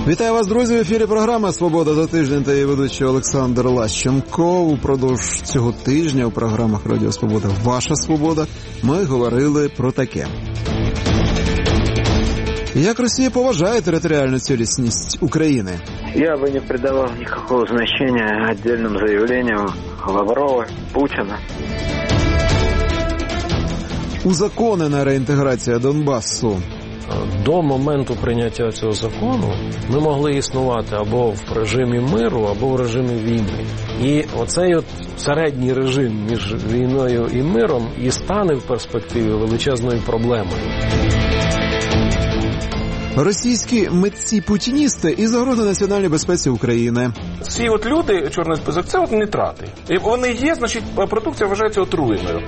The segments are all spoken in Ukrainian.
Вітаю вас, друзі! В ефірі програма «Свобода за тиждень» та її ведучий Олександр Лащенко. Упродовж цього тижня у програмах «Радіо Свобода. Ваша свобода» ми говорили про таке. Як Росія поважає територіальну цілісність України? Я бы не придавал никакого значения отдельным заявлениям Лаврова, Путина. Узаконена реінтеграція Донбасу. До моменту прийняття цього закону ми могли існувати або в режимі миру, або в режимі війни. І оцей середній режим між війною і миром і стане в перспективі величезною проблемою. Російські митці-путіністи і загроза національній безпеці України. Ці люди, чорний список, це нитрати. І вони є, значить, продукція вважається отруєною.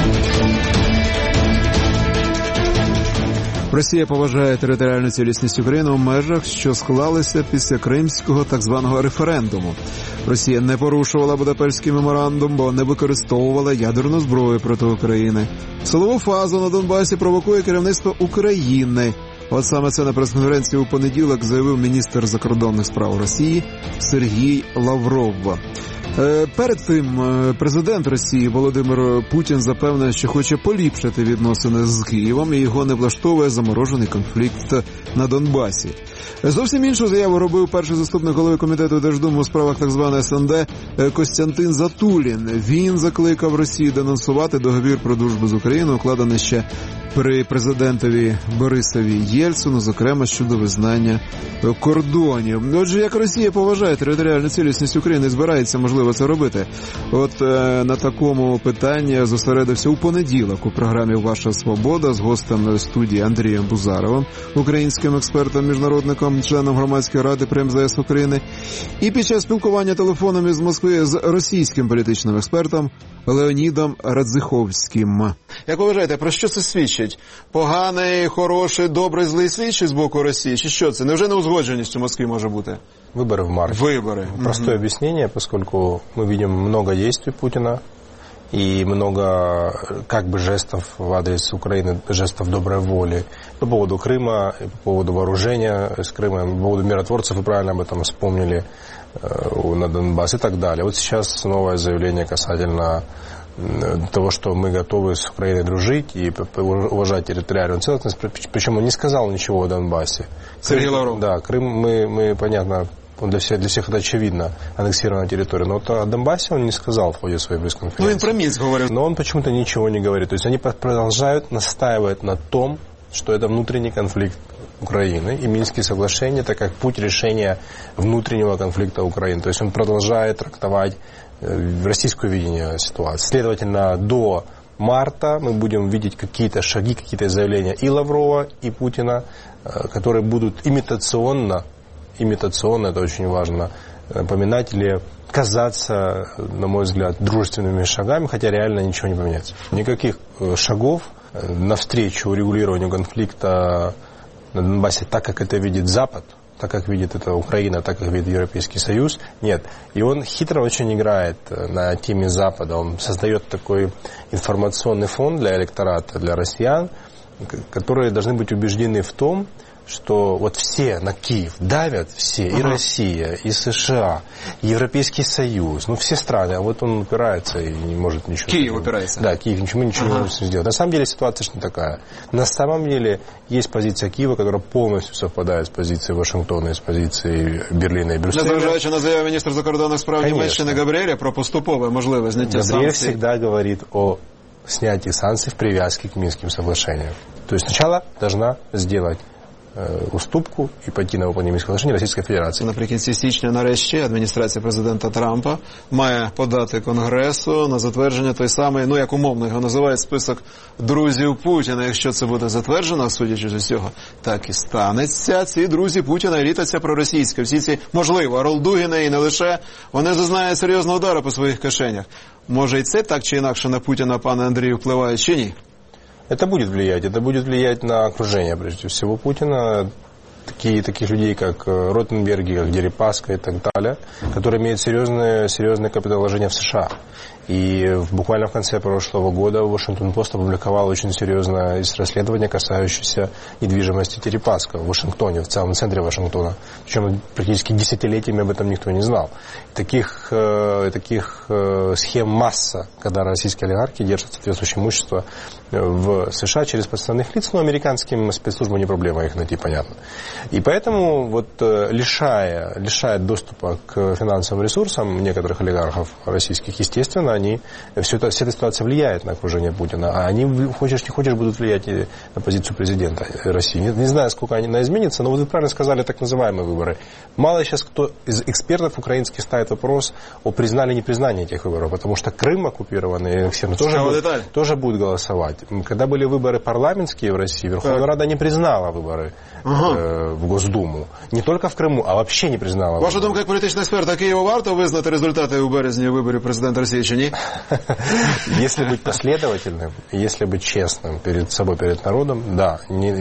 Росія поважає територіальну цілісність України у межах, що склалися після Кримського так званого референдуму. Росія не порушувала Будапештський меморандум, бо не використовувала ядерну зброю проти України. Силову фазу на Донбасі провокує керівництво України. От саме це на прес-конференції у понеділок заявив міністр закордонних справ Росії Сергій Лавров. Перед тим президент Росії Володимир Путін запевнив, що хоче поліпшити відносини з Києвом і його не влаштовує заморожений конфлікт на Донбасі. Зовсім іншу заяву робив перший заступник голови комітету Держдуми у справах так званої СНД Костянтин Затулін. Він закликав Росію денонсувати договір про дружбу з Україною, укладений ще при президентові Борисові Єльцину, зокрема щодо визнання кордонів. Отже, як Росія поважає територіальну цілісність України і збирається, можливо, це робити? От на такому питанні зосередився у понеділок у програмі «Ваша свобода» з гостем студії Андрієм Бузаровим, українським експертом, міжнародником, членом Громадської ради при МЗС України, і під час спілкування телефоном із Москви з російським політичним експертом Леонідом Радзиховським. Як ви вважаєте, про що це свідчить? Поганий, хороший, добрий, злий свідчить з боку Росії? Чи що це? Невже неузгодженість у Москві може бути? Выборы в марте. Выборы. Простое объяснение, поскольку мы видим много действий Путина и много как бы жестов в адрес Украины, жестов доброй воли по поводу Крыма, по поводу вооружения с Крымом, по поводу миротворцев, вы правильно об этом вспомнили, на Донбасс и так далее. Вот сейчас новое заявление касательно того, что мы готовы с Украиной дружить и уважать территориальную целостность. Причем он не сказал ничего о Донбассе. Сергей Лавров. Да, Крым мы понятно, для всех это очевидно, аннексированная территория. Но вот о Донбассе он не сказал в ходе своей пресс-конференции. Ну, он про Минск говорил. Но он почему-то ничего не говорит. То есть они продолжают настаивать на том, что это внутренний конфликт Украины и Минские соглашения, это как путь решения внутреннего конфликта Украины. То есть он продолжает трактовать российское видение ситуации. Следовательно, до марта мы будем видеть какие-то шаги, какие-то заявления и Лаврова, и Путина, которые будут имитационно, это очень важно, напоминать или казаться, на мой взгляд, дружественными шагами, хотя реально ничего не поменяется. Никаких шагов навстречу урегулированию конфликта на Донбассе, так как это видит Запад, так как видит это Украина, так как видит Европейский Союз, нет. И он хитро очень играет на теме Запада. Он создает такой информационный фон для электората, для россиян, которые должны быть убеждены в том, что вот все на Киев давят, все, и Россия, и США, и Европейский Союз, ну все страны, а вот он упирается и не может ничего... Киев упирается. Да, Киев ничего не может сделать. На самом деле ситуация не такая. На самом деле есть позиция Киева, которая полностью совпадает с позицией Вашингтона и с позицией Берлина и Брюсселя. Незважаючи на заяву міністра закордонних справ Німеччини Габріеля про поступове можливе зняття санкцій. Габриэль всегда говорит о снятии санкций в привязке к Минским соглашениям. То есть сначала должна сделать уступку і пойти на виконання Мінських соглашень Російської Федерації. Наприкінці січня, нарешті, адміністрація президента Трампа має подати Конгресу на затвердження той самий, ну як умовно його називають, список друзів Путіна. Якщо це буде затверджено, судячи з усього, так і станеться. Ці друзі Путіна, еліта ця проросійська, всі ці, можливо, Ролдугіни і не лише, вони зазнають серйозного удару по своїх кишенях. Може і це так чи інакше на Путіна, пане Андрію, впливає чи ні? Это будет влиять на окружение, прежде всего, Путина, таких людей, как Ротенберги, как Дерипаска и так далее, которые имеют серьезное капиталовложение в США. И буквально в конце прошлого года Вашингтон-Пост опубликовал очень серьезное расследование, касающееся недвижимости Дерипаска в Вашингтоне, в самом центре Вашингтона. Причем практически десятилетиями об этом никто не знал. Таких схем масса, когда российские олигархи держат соответствующее имущество в США через подставных лиц, но американским спецслужбам не проблема их найти, понятно. И поэтому лишая доступа к финансовым ресурсам некоторых олигархов российских, естественно, вся эта ситуация влияет на окружение Путина, а они, хочешь не хочешь, будут влиять и на позицию президента России. Не знаю, сколько она изменится, но вы правильно сказали, так называемые выборы. Мало сейчас кто из экспертов украинских ставит вопрос о признании-непризнании этих выборов, потому что Крым оккупированный тоже будет голосовать. Когда были выборы парламентские в России, Верховная Рада не признала выборы в Госдуму. Не только в Криму, а вообще не признала. Ваша думка, як політичний експерт, а Києву варто визнати результати у березні виборів президента Росії чи ні? Если быть последовательным, если быть честным перед собой, перед народом, да,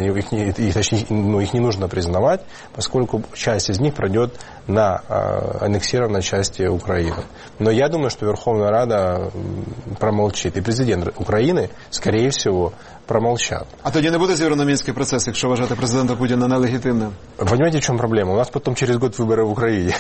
их не нужно признавать, поскольку часть из них пройдет на аннексированной части Украины. Но я думаю, что Верховная Рада промолчит. И президент Украины, скорее всего, промолчат. А тоді не буде зіграно Мінський процес, якщо вважати президента Путіна нелегітимним? Понимаете, в чем проблема? У нас потом через год выборы в Украине.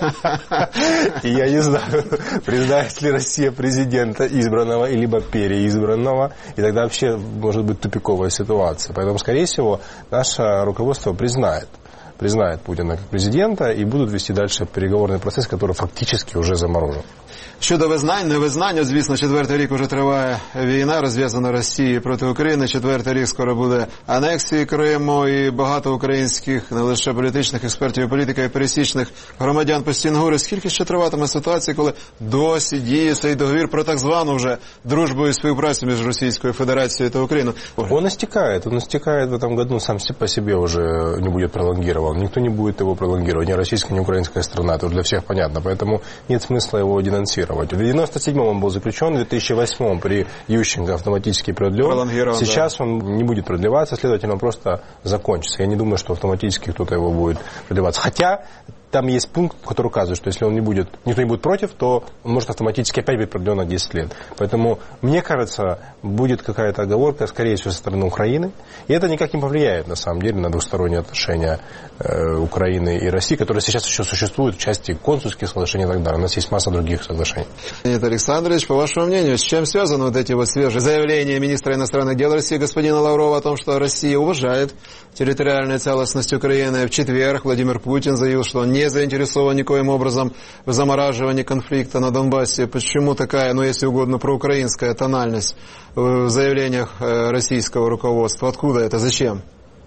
И я не знаю, признает ли Россия президента избранного, либо переизбранного, и тогда вообще может быть тупиковая ситуация. Поэтому, скорее всего, наше руководство признает Путина как президента и будут вести дальше переговорный процесс, который фактически уже заморожен. Щодо визнань, невизнання, звісно, 4-й рік уже триває війна, розв'язана Росією проти України, 4-й рік скоро буде анексії Криму, і багато українських, не лише політичних експертів і політиків, і пересічних громадян постійно говорять, скільки ще триватиме ситуація, коли досі діє цей договір про так звану вже дружбу і співпрацю між Російською Федерацією та Україною. Он истекает в этом году, сам по себе уже не будет пролонгирован, никто не будет его пролонгировать, ни российская, ни украинская страна, это уже для всех понятно, поэтому нет смысла его денонсировать. В 1997 он был заключен, в 2008 при Ющенко автоматически продлен. Сейчас он не будет продлеваться, следовательно, он просто закончится. Я не думаю, что автоматически кто-то его будет продлеваться. Хотя там есть пункт, который указывает, что если никто не будет против, то он может автоматически опять быть продлен на 10 лет. Поэтому, мне кажется, будет какая-то оговорка, скорее всего, со стороны Украины. И это никак не повлияет, на самом деле, на двусторонние отношения Украины и России, которые сейчас еще существуют в части консульских соглашений и так далее. У нас есть масса других соглашений. Леонид Александрович, по вашему мнению, с чем связаны вот эти вот свежие заявления министра иностранных дел России господина Лаврова о том, что Россия уважает территориальную целостность Украины? В четверг Владимир Путин заявил, что он не заинтересован никоим образом в замораживании конфликта на Донбассе. Почему такая, если угодно, проукраинская тональность в заявлениях российского руководства? Откуда это? Зачем?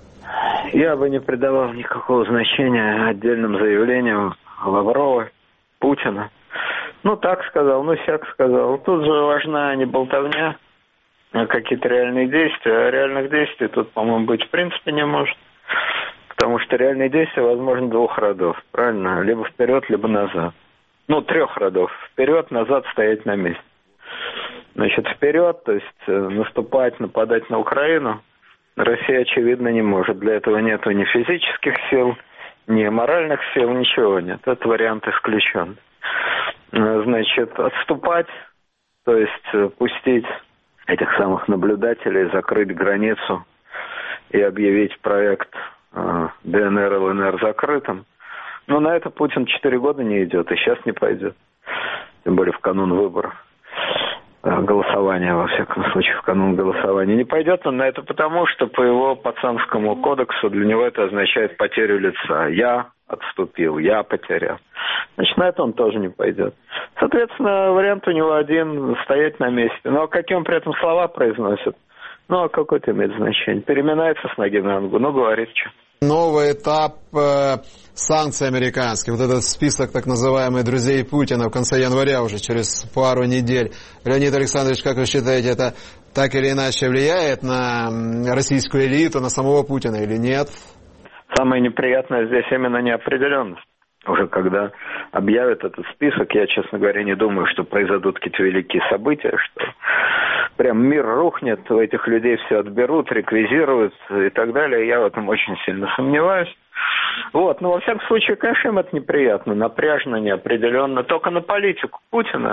Я бы не придавал никакого значения отдельным заявлениям Лаврова, Путина. Так сказал, сяк сказал. Тут же важна не болтовня, а какие-то реальные действия. А реальных действий тут, по-моему, быть в принципе не может. Потому что реальные действия возможны двух родов, правильно? Либо вперед, либо назад. 3 родов. Вперед, назад, стоять на месте. Значит, вперед, то есть наступать, нападать на Украину, Россия, очевидно, не может. Для этого нету ни физических сил, ни моральных сил, ничего нет. Этот вариант исключен. Значит, отступать, то есть пустить этих самых наблюдателей, закрыть границу и объявить проект ДНР, ЛНР закрытым. Но на это Путин 4 года не идет и сейчас не пойдет. Тем более в канун выборов. Голосования, во всяком случае, в канун голосования. Не пойдет он на это потому, что по его пацанскому кодексу для него это означает потерю лица. Я отступил, я потерял. Значит, на это он тоже не пойдет. Соответственно, вариант у него один – стоять на месте. Но какие он при этом слова произносит? А какое это имеет значение? Переминается с ноги на ногу, говорит что. Новый этап санкций американских, вот этот список так называемых друзей Путина в конце января, уже через пару недель. Леонид Александрович, как вы считаете, это так или иначе влияет на российскую элиту, на самого Путина или нет? Самое неприятное здесь именно неопределенность. Уже когда объявят этот список, я, честно говоря, не думаю, что произойдут какие-то великие события, что прям мир рухнет, у этих людей все отберут, реквизируют и так далее. Я в этом очень сильно сомневаюсь. Но во всяком случае, конечно, им это неприятно, напряжно, неопределенно. Только на политику Путина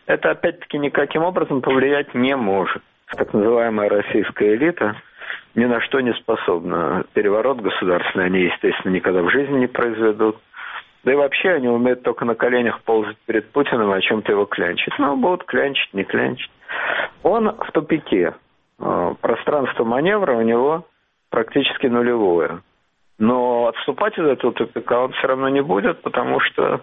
это опять-таки никаким образом повлиять не может. Так называемая российская элита ни на что не способна. Переворот государственный они, естественно, никогда в жизни не произведут. Да и вообще они умеют только на коленях ползать перед Путиным и о чем-то его клянчить. Ну, будут клянчить, не клянчить. Он в тупике. Пространство маневра у него практически нулевое. Но отступать из этого тупика он все равно не будет, потому что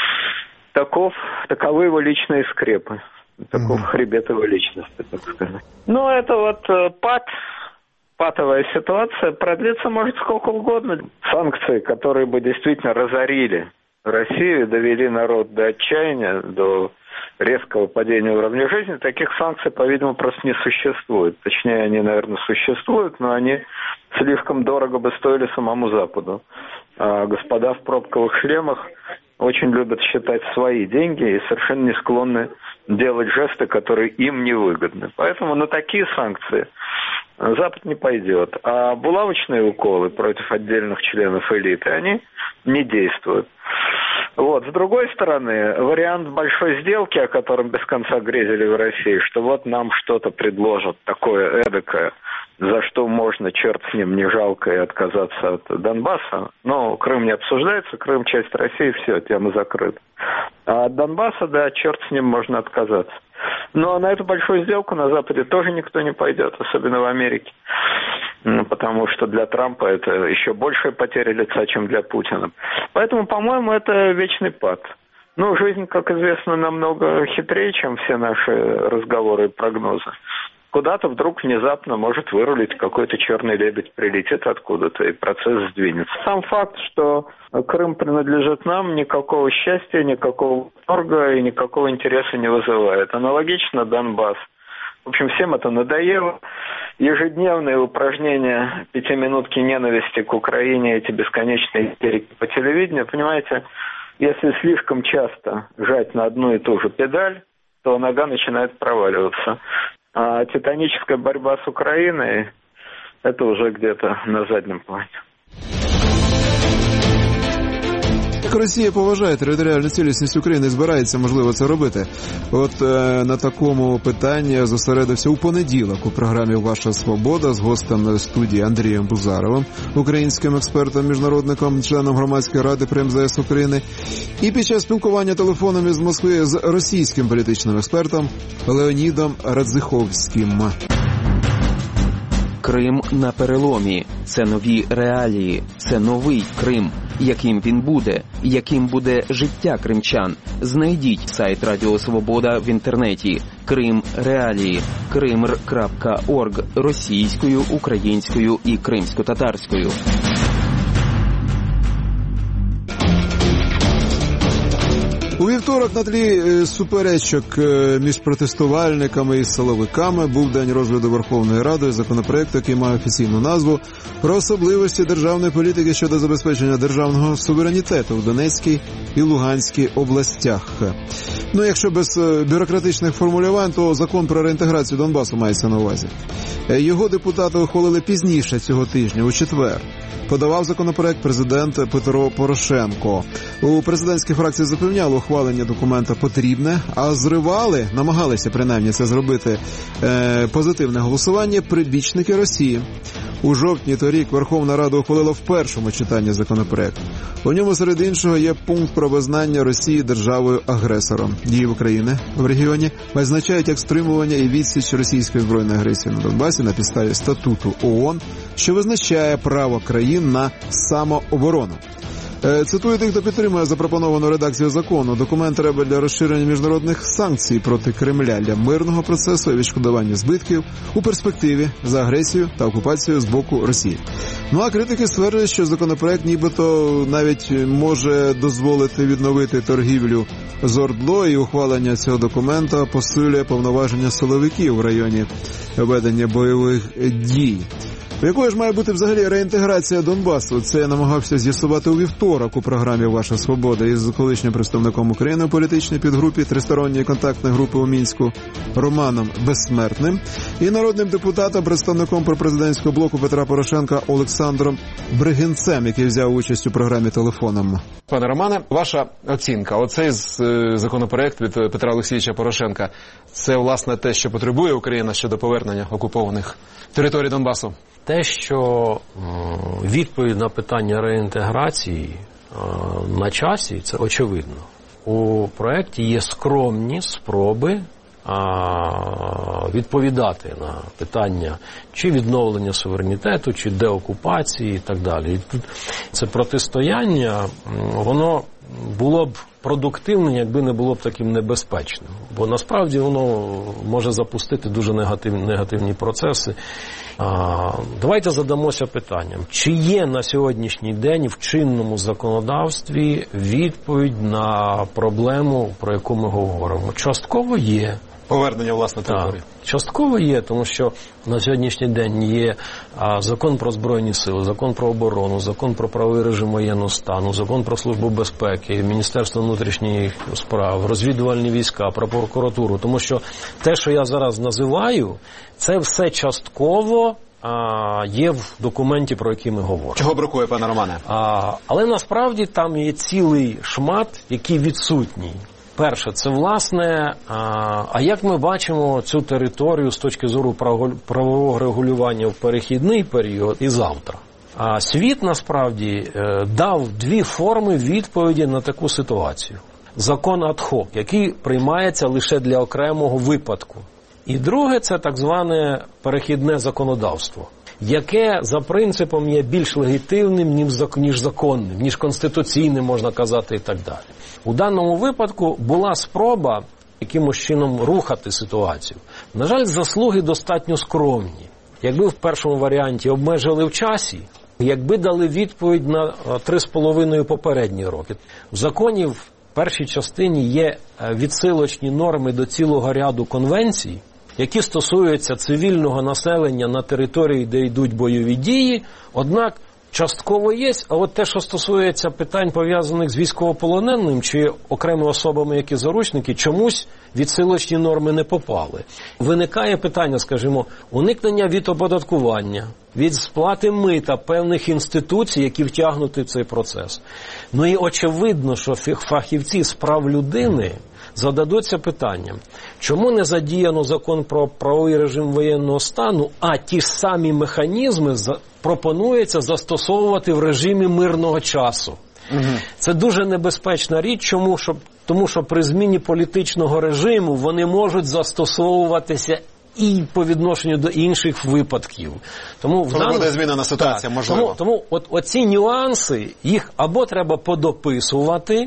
таковы его личные скрепы. Таков хребет его личности, так сказать. Ну, это вот патовая ситуация продлится, может, сколько угодно. Санкции, которые бы действительно разорили Россию, довели народ до отчаяния, до резкого падения уровня жизни, таких санкций, по-видимому, просто не существует. Точнее, они, наверное, существуют, но они слишком дорого бы стоили самому Западу. А господа в пробковых шлемах очень любят считать свои деньги и совершенно не склонны делать жесты, которые им не выгодны. Поэтому на такие санкции Запад не пойдет. А булавочные уколы против отдельных членов элиты, они не действуют. Вот. С другой стороны, вариант большой сделки, о котором без конца грезили в России, что вот нам что-то предложат такое эдакое, за что можно, черт с ним, не жалко и отказаться от Донбасса. Но Крым не обсуждается, Крым часть России, все, тема закрыта. А от Донбасса, да, черт с ним, можно отказаться. Но на эту большую сделку на Западе тоже никто не пойдет, особенно в Америке. Потому что для Трампа это еще большая потеря лица, чем для Путина. Поэтому, по-моему, это вечный пад. Ну, жизнь, как известно, намного хитрее, чем все наши разговоры и прогнозы. Куда-то вдруг внезапно может вырулить какой-то черный лебедь, прилетит откуда-то, и процесс сдвинется. Сам факт, что Крым принадлежит нам, никакого счастья, никакого торга и никакого интереса не вызывает. Аналогично Донбасс. В общем, всем это надоело. Ежедневные упражнения пятиминутки ненависти к Украине, эти бесконечные истерики по телевидению, понимаете, если слишком часто жать на одну и ту же педаль, то нога начинает проваливаться. А титаническая борьба с Украиной – это уже где-то на заднем плане. Як Росія поважає територіальну цілісність України і збирається, можливо, це робити? От на такому питанні зосередився у понеділок у програмі «Ваша свобода» з гостем студії Андрієм Бузаровим, українським експертом-міжнародником, членом Громадської ради при МЗС України, і під час спілкування телефоном із Москви з російським політичним експертом Леонідом Радзиховським. Крим на переломі. Це нові реалії. Це новий Крим. Яким він буде? Яким буде життя кримчан? Знайдіть сайт Радіо Свобода в інтернеті. Крим реалії. krimr.org російською, українською і кримсько-татарською. У вівторок на тлі суперечок між протестувальниками і силовиками був день розгляду Верховною Радою законопроекту, який має офіційну назву «Про особливості державної політики щодо забезпечення державного суверенітету в Донецькій і Луганській областях». Ну, якщо без бюрократичних формулювань, то закон про реінтеграцію Донбасу мається на увазі. Його депутати ухвалили пізніше цього тижня, у четвер. Подавав законопроект президент Петро Порошенко. У президентській фракції запевняли, ухвалення документа потрібне, а зривали, намагалися принаймні це зробити, позитивне голосування прибічники Росії. У жовтні торік Верховна Рада ухвалила в першому читанні законопроект. У ньому, серед іншого, є пункт про визнання Росії державою-агресором. Дії України в регіоні визначають як стримування і відсіч російської збройної агресії на Донбасі на підставі статуту ООН, що визначає право країн на самооборону. Цитую тих, хто підтримує запропоновану редакцію закону. Документ треба для розширення міжнародних санкцій проти Кремля для мирного процесу і відшкодування збитків у перспективі за агресію та окупацію з боку Росії. Ну а критики стверджують, що законопроект нібито навіть може дозволити відновити торгівлю з ОРДЛО, і ухвалення цього документа посилює повноваження силовиків в районі ведення бойових дій. Якою ж має бути взагалі реінтеграція Донбасу? Це я намагався з'ясувати у вівторок у програмі «Ваша свобода» із колишнім представником України у політичній підгрупі Тристоронньої контактної групи у Мінську Романом Безсмертним і народним депутатом, представником пропрезидентського блоку Петра Порошенка Олександром Бригинцем, який взяв участь у програмі «Телефоном». Пане Романе, ваша оцінка. Оцей законопроект від Петра Олексійовича Порошенка – це, власне, те, що потребує Україна щодо повернення окупованих територій Донбасу? Те, що відповідь на питання реінтеграції на часі, це очевидно. У проєкті є скромні спроби відповідати на питання чи відновлення суверенітету, чи деокупації і так далі. І тут це протистояння, воно було б продуктивним, якби не було б таким небезпечним. Бо насправді воно може запустити дуже негативні процеси. Давайте задамося питанням, чи є на сьогоднішній день в чинному законодавстві відповідь на проблему, про яку ми говоримо? Частково є. Повернення, власне, території. Частково є, тому що на сьогоднішній день є закон про Збройні Сили, закон про оборону, закон про правовий режим воєнного стану, закон про Службу безпеки, Міністерство внутрішніх справ, розвідувальні війська, про прокуратуру. Тому що те, що я зараз називаю, це все частково є в документі, про який ми говоримо. Чого бракує, пане Романе? Але насправді там є цілий шмат, який відсутній. Перше, це, власне, як ми бачимо цю територію з точки зору правового регулювання в перехідний період і завтра. Світ, насправді, дав дві форми відповіді на таку ситуацію. Закон ад-хок, який приймається лише для окремого випадку. І друге, це так зване перехідне законодавство, яке за принципом є більш легітимним, ніж законним, ніж конституційним, можна казати, і так далі. У даному випадку була спроба якимось чином рухати ситуацію. На жаль, заслуги достатньо скромні. Якби в першому варіанті обмежили в часі, якби дали відповідь на 3,5 попередні роки. В законі в першій частині є відсилочні норми до цілого ряду конвенцій, які стосуються цивільного населення на території, де йдуть бойові дії, однак частково є, а от те, що стосується питань, пов'язаних з військовополоненим чи окремими особами, які заручники, чомусь відсилочні норми не попали. Виникає питання, скажімо, уникнення від оподаткування, від сплати мита певних інституцій, які втягнуті в цей процес. Ну і очевидно, що фахівці з прав людини зададуться питанням, чому не задіяно закон про правовий режим воєнного стану, а ті ж самі механізми пропонується застосовувати в режимі мирного часу. Це дуже небезпечна річ, тому що при зміні політичного режиму вони можуть застосовуватися і по відношенню до інших випадків. Тому буде змінена ситуація, можливо. Тому оці нюанси, їх або треба подописувати,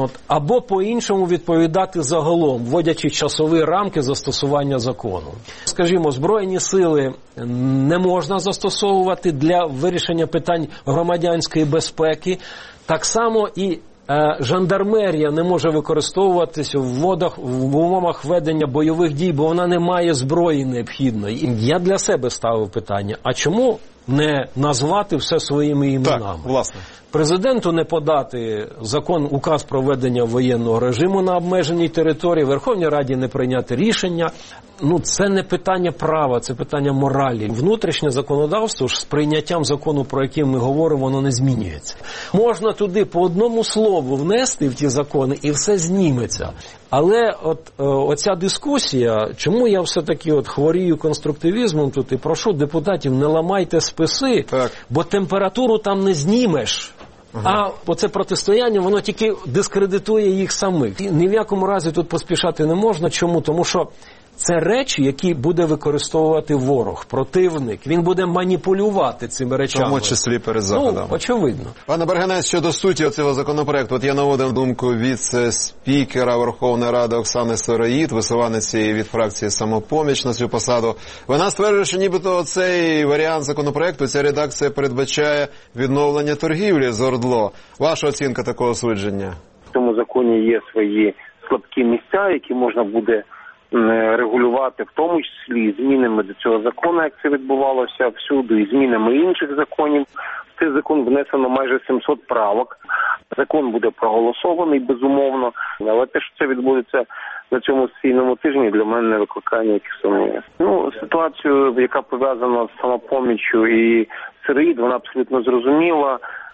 або по-іншому відповідати загалом, вводячи часові рамки застосування закону. Скажімо, Збройні сили не можна застосовувати для вирішення питань громадянської безпеки. Так само і жандармерія не може використовуватися в умовах ведення бойових дій, бо вона не має зброї необхідної. Я для себе ставив питання, а чому не назвати все своїми іменами? Так, власне. Президенту не подати указ про введення воєнного режиму на обмеженій території, Верховній Раді не прийняти рішення. Це не питання права, це питання моралі. Внутрішнє законодавство ж з прийняттям закону, про який ми говоримо, воно не змінюється. Можна туди по одному слову внести в ті закони і все зніметься. Але оця дискусія, чому я все-таки хворію конструктивізмом тут і прошу депутатів, не ламайте списи, бо температуру там не знімеш. А оце протистояння, воно тільки дискредитує їх самих. І ні в якому разі тут поспішати не можна. Чому? Тому що це речі, які буде використовувати ворог, противник. Він буде маніпулювати цими речами. В тому числі перед Заходом. Очевидно. Пане Бригинець, щодо суті цього законопроекту, я наводив думку віце-спікера Верховної Ради Оксани Сироїд, висуванеці від фракції «Самопоміч» на цю посаду. Вона стверджує, що нібито цей варіант законопроекту, ця редакція передбачає відновлення торгівлі з ОРДЛО. Ваша оцінка такого судження? В цьому законі є свої слабкі місця, які можна буде регулювати, в тому числі змінами до цього закону, як це відбувалося всюди, і змінами інших законів. В цей закон внесено майже 700 правок. Закон буде проголосований, безумовно, але те, що це відбудеться на цьому сесійному тижні, для мене не викликає ніяких сумнівів. Ситуацію, яка пов'язана з «Самопоміччю» і СРІ, вона абсолютно зрозуміла.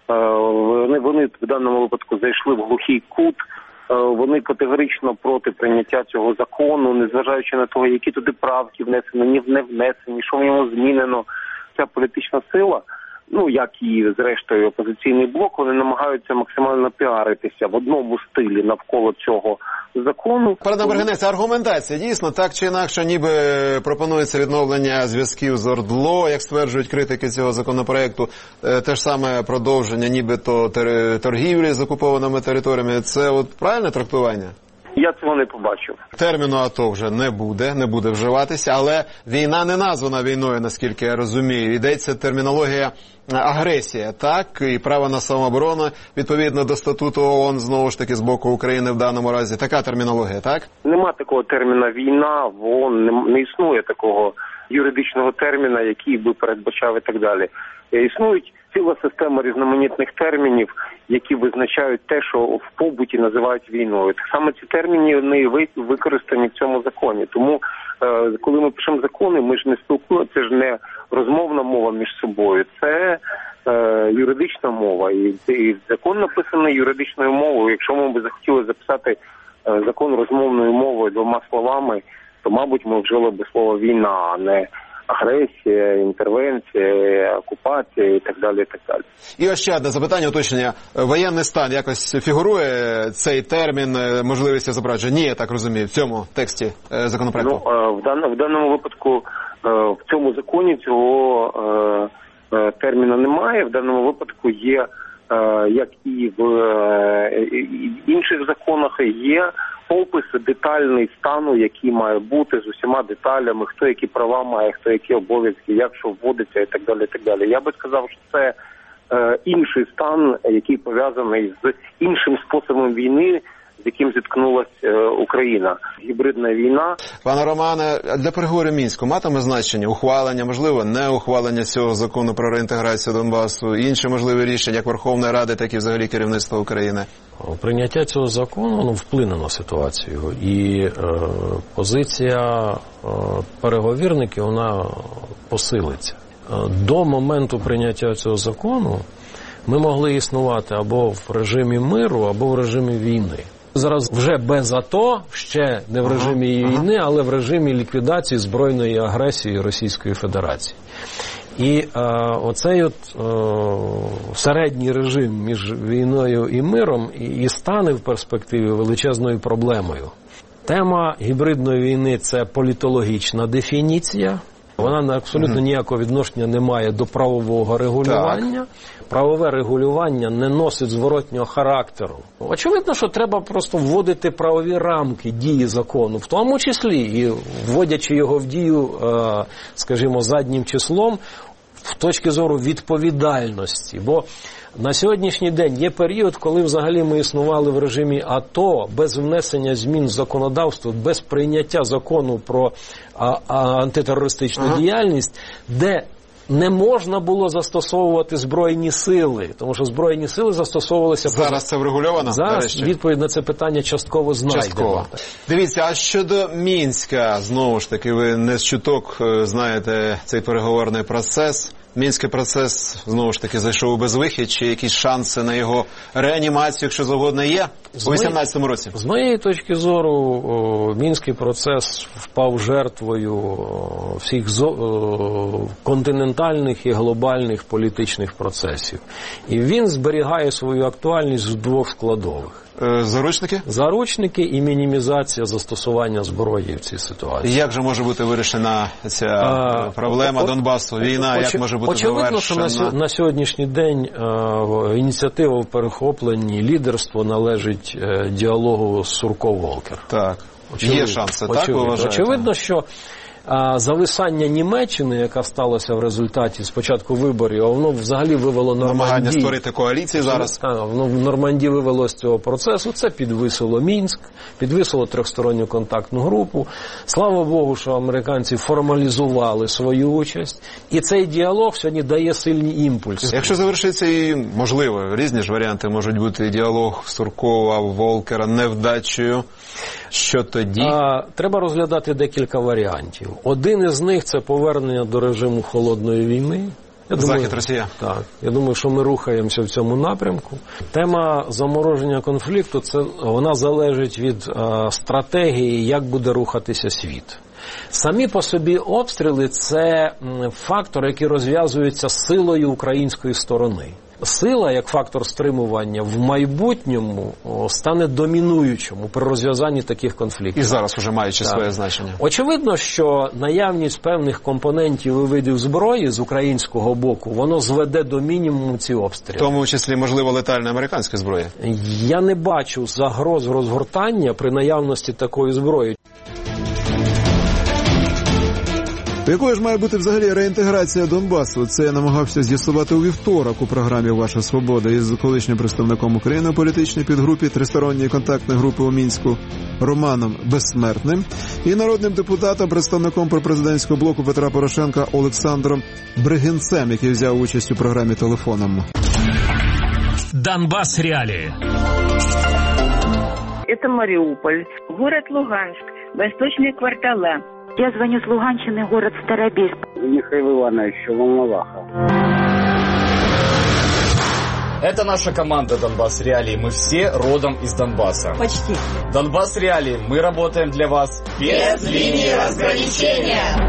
Вони в даному випадку зайшли в глухий кут. Вони категорично проти прийняття цього закону, незважаючи на те, які туди правки внесені, не внесені, що в ньому змінено. Ця політична сила, як і зрештою опозиційний блок, вони намагаються максимально піаритися в одному стилі навколо цього закону. Пане Бергенець, аргументація дійсно так чи інакше, ніби пропонується відновлення зв'язків з ОРДЛО, як стверджують критики цього законопроекту, те ж саме продовження нібито торгівлі з окупованими територіями. Це правильне трактування? Я цього не побачив. Терміну АТО вже не буде вживатися, але війна не названа війною, наскільки я розумію. Йдеться термінологія агресія, так? І право на самооборону, відповідно до статуту ООН, знову ж таки, з боку України в даному разі. Така термінологія, так? Нема такого терміна війна, в ООН не існує такого юридичного терміна, який би передбачав і так далі. Існують ціла система різноманітних термінів, які визначають те, що в побуті називають війною. Так само ці терміни не використані в цьому законі. Тому, коли ми пишемо закони, ми ж не спілкуємося, це ж не розмовна мова між собою, це юридична мова. І закон написаний юридичною мовою. Якщо ми б захотіли записати закон розмовною мовою двома словами, то, мабуть, ми вжили б слово «війна», а не агресія, інтервенція, окупація і так далі, і так далі. І ось ще одне запитання, уточнення. Воєнний стан якось фігурує цей термін, можливість запровадження? Ні, я так розумію, в цьому тексті законопроекту. В даному випадку в цьому законі цього терміну немає. В даному випадку є, як і в інших законах, є опис детальний стану, який має бути з усіма деталями, хто які права має, хто які обов'язки, як що вводиться і так далі, і так далі. Я би сказав, що це інший стан, який пов'язаний з іншим способом війни, з яким зіткнулася Україна. Гібридна війна. Пане Романе, для переговорів Мінську матиме значення ухвалення, можливо, не ухвалення цього закону про реінтеграцію Донбасу, інші можливі рішення як Верховної Ради, так і взагалі керівництва України? Прийняття цього закону вплине на ситуацію. І позиція переговірників, вона посилиться. До моменту прийняття цього закону ми могли існувати або в режимі миру, або в режимі війни. Зараз вже без АТО, ще не в режимі війни, але в режимі ліквідації збройної агресії Російської Федерації. І оцей середній режим між війною і миром і стане в перспективі величезною проблемою. Тема гібридної війни – це політологічна дефініція. Вона абсолютно ніякого відношення не має до правового регулювання. Так. Правове регулювання не носить зворотнього характеру. Очевидно, що треба просто вводити правові рамки дії закону, в тому числі і вводячи його в дію, скажімо, заднім числом, в точки зору відповідальності. Бо на сьогоднішній день є період, коли взагалі ми існували в режимі АТО, без внесення змін в законодавство, без прийняття закону про антитерористичну діяльність, де не можна було застосовувати збройні сили, тому що збройні сили застосовувалися... Зараз це врегульовано? Зараз відповідь на це питання частково знайдемо. Частково. Дивіться, а щодо Мінська, знову ж таки, ви не з чуток знаєте цей переговорний процес. Мінський процес, знову ж таки, зайшов у безвихідь, чи якісь шанси на його реанімацію, якщо завгодно, є у 2018 році? З моєї точки зору, Мінський процес впав жертвою всіх континентальних і глобальних політичних процесів. І він зберігає свою актуальність в двох складових. Заручники? Заручники і мінімізація застосування зброї в цій ситуації. Як же може бути вирішена ця проблема Донбасу, війна, як може бути завершена? Очевидно, що на сьогоднішній день ініціатива в перехопленні, лідерство належить діалогу Сурков-Волкер. Так, є шанси, так, ви вважаєте? Очевидно, що зависання Німеччини, яка сталося в результаті спочатку виборів, а воно взагалі вивело Нормандію. Намагання створити коаліції зараз. Воно в Нормандії вивело з цього процесу. Це підвисило Мінськ, підвисило тристоронню контактну групу. Слава Богу, що американці формалізували свою участь. І цей діалог сьогодні дає сильні імпульси. Якщо завершиться і, можливо, різні ж варіанти можуть бути, діалог Суркова, Волкера невдачею, що тоді? Треба розглядати декілька варіантів. Один із них – це повернення до режиму холодної війни. Захід Росія. Так. Я думаю, що ми рухаємося в цьому напрямку. Тема замороження конфлікту, вона залежить від стратегії, як буде рухатися світ. Самі по собі обстріли – це фактор, який розв'язується силою української сторони. Сила, як фактор стримування, в майбутньому стане домінуючим при розв'язанні таких конфліктів. І зараз уже маючи своє значення. Очевидно, що наявність певних компонентів і видів зброї з українського боку, воно зведе до мінімуму ці обстріли. В тому числі, можливо, летальна американська зброя? Я не бачу загроз розгортання при наявності такої зброї. Якою ж має бути взагалі реінтеграція Донбасу? Це я намагався з'ясувати у вівторок у програмі «Ваша свобода» із колишнім представником України у політичній підгрупі Тристоронньої контактної групи у Мінську Романом Безсмертним і народним депутатом, представником пропрезидентського блоку Петра Порошенка Олександром Бригинцем, який взяв участь у програмі «Телефоном». Донбасс реалии. Это Мариуполь, город Луганск, восточные кварталы. Я звоню с Луганщины, город Старобельск. Михаил Иванович, Волноваха. Это наша команда «Донбасс Реалии». Мы все родом из Донбасса. Почти. «Донбасс Реалии». Мы работаем для вас без линии разграничения.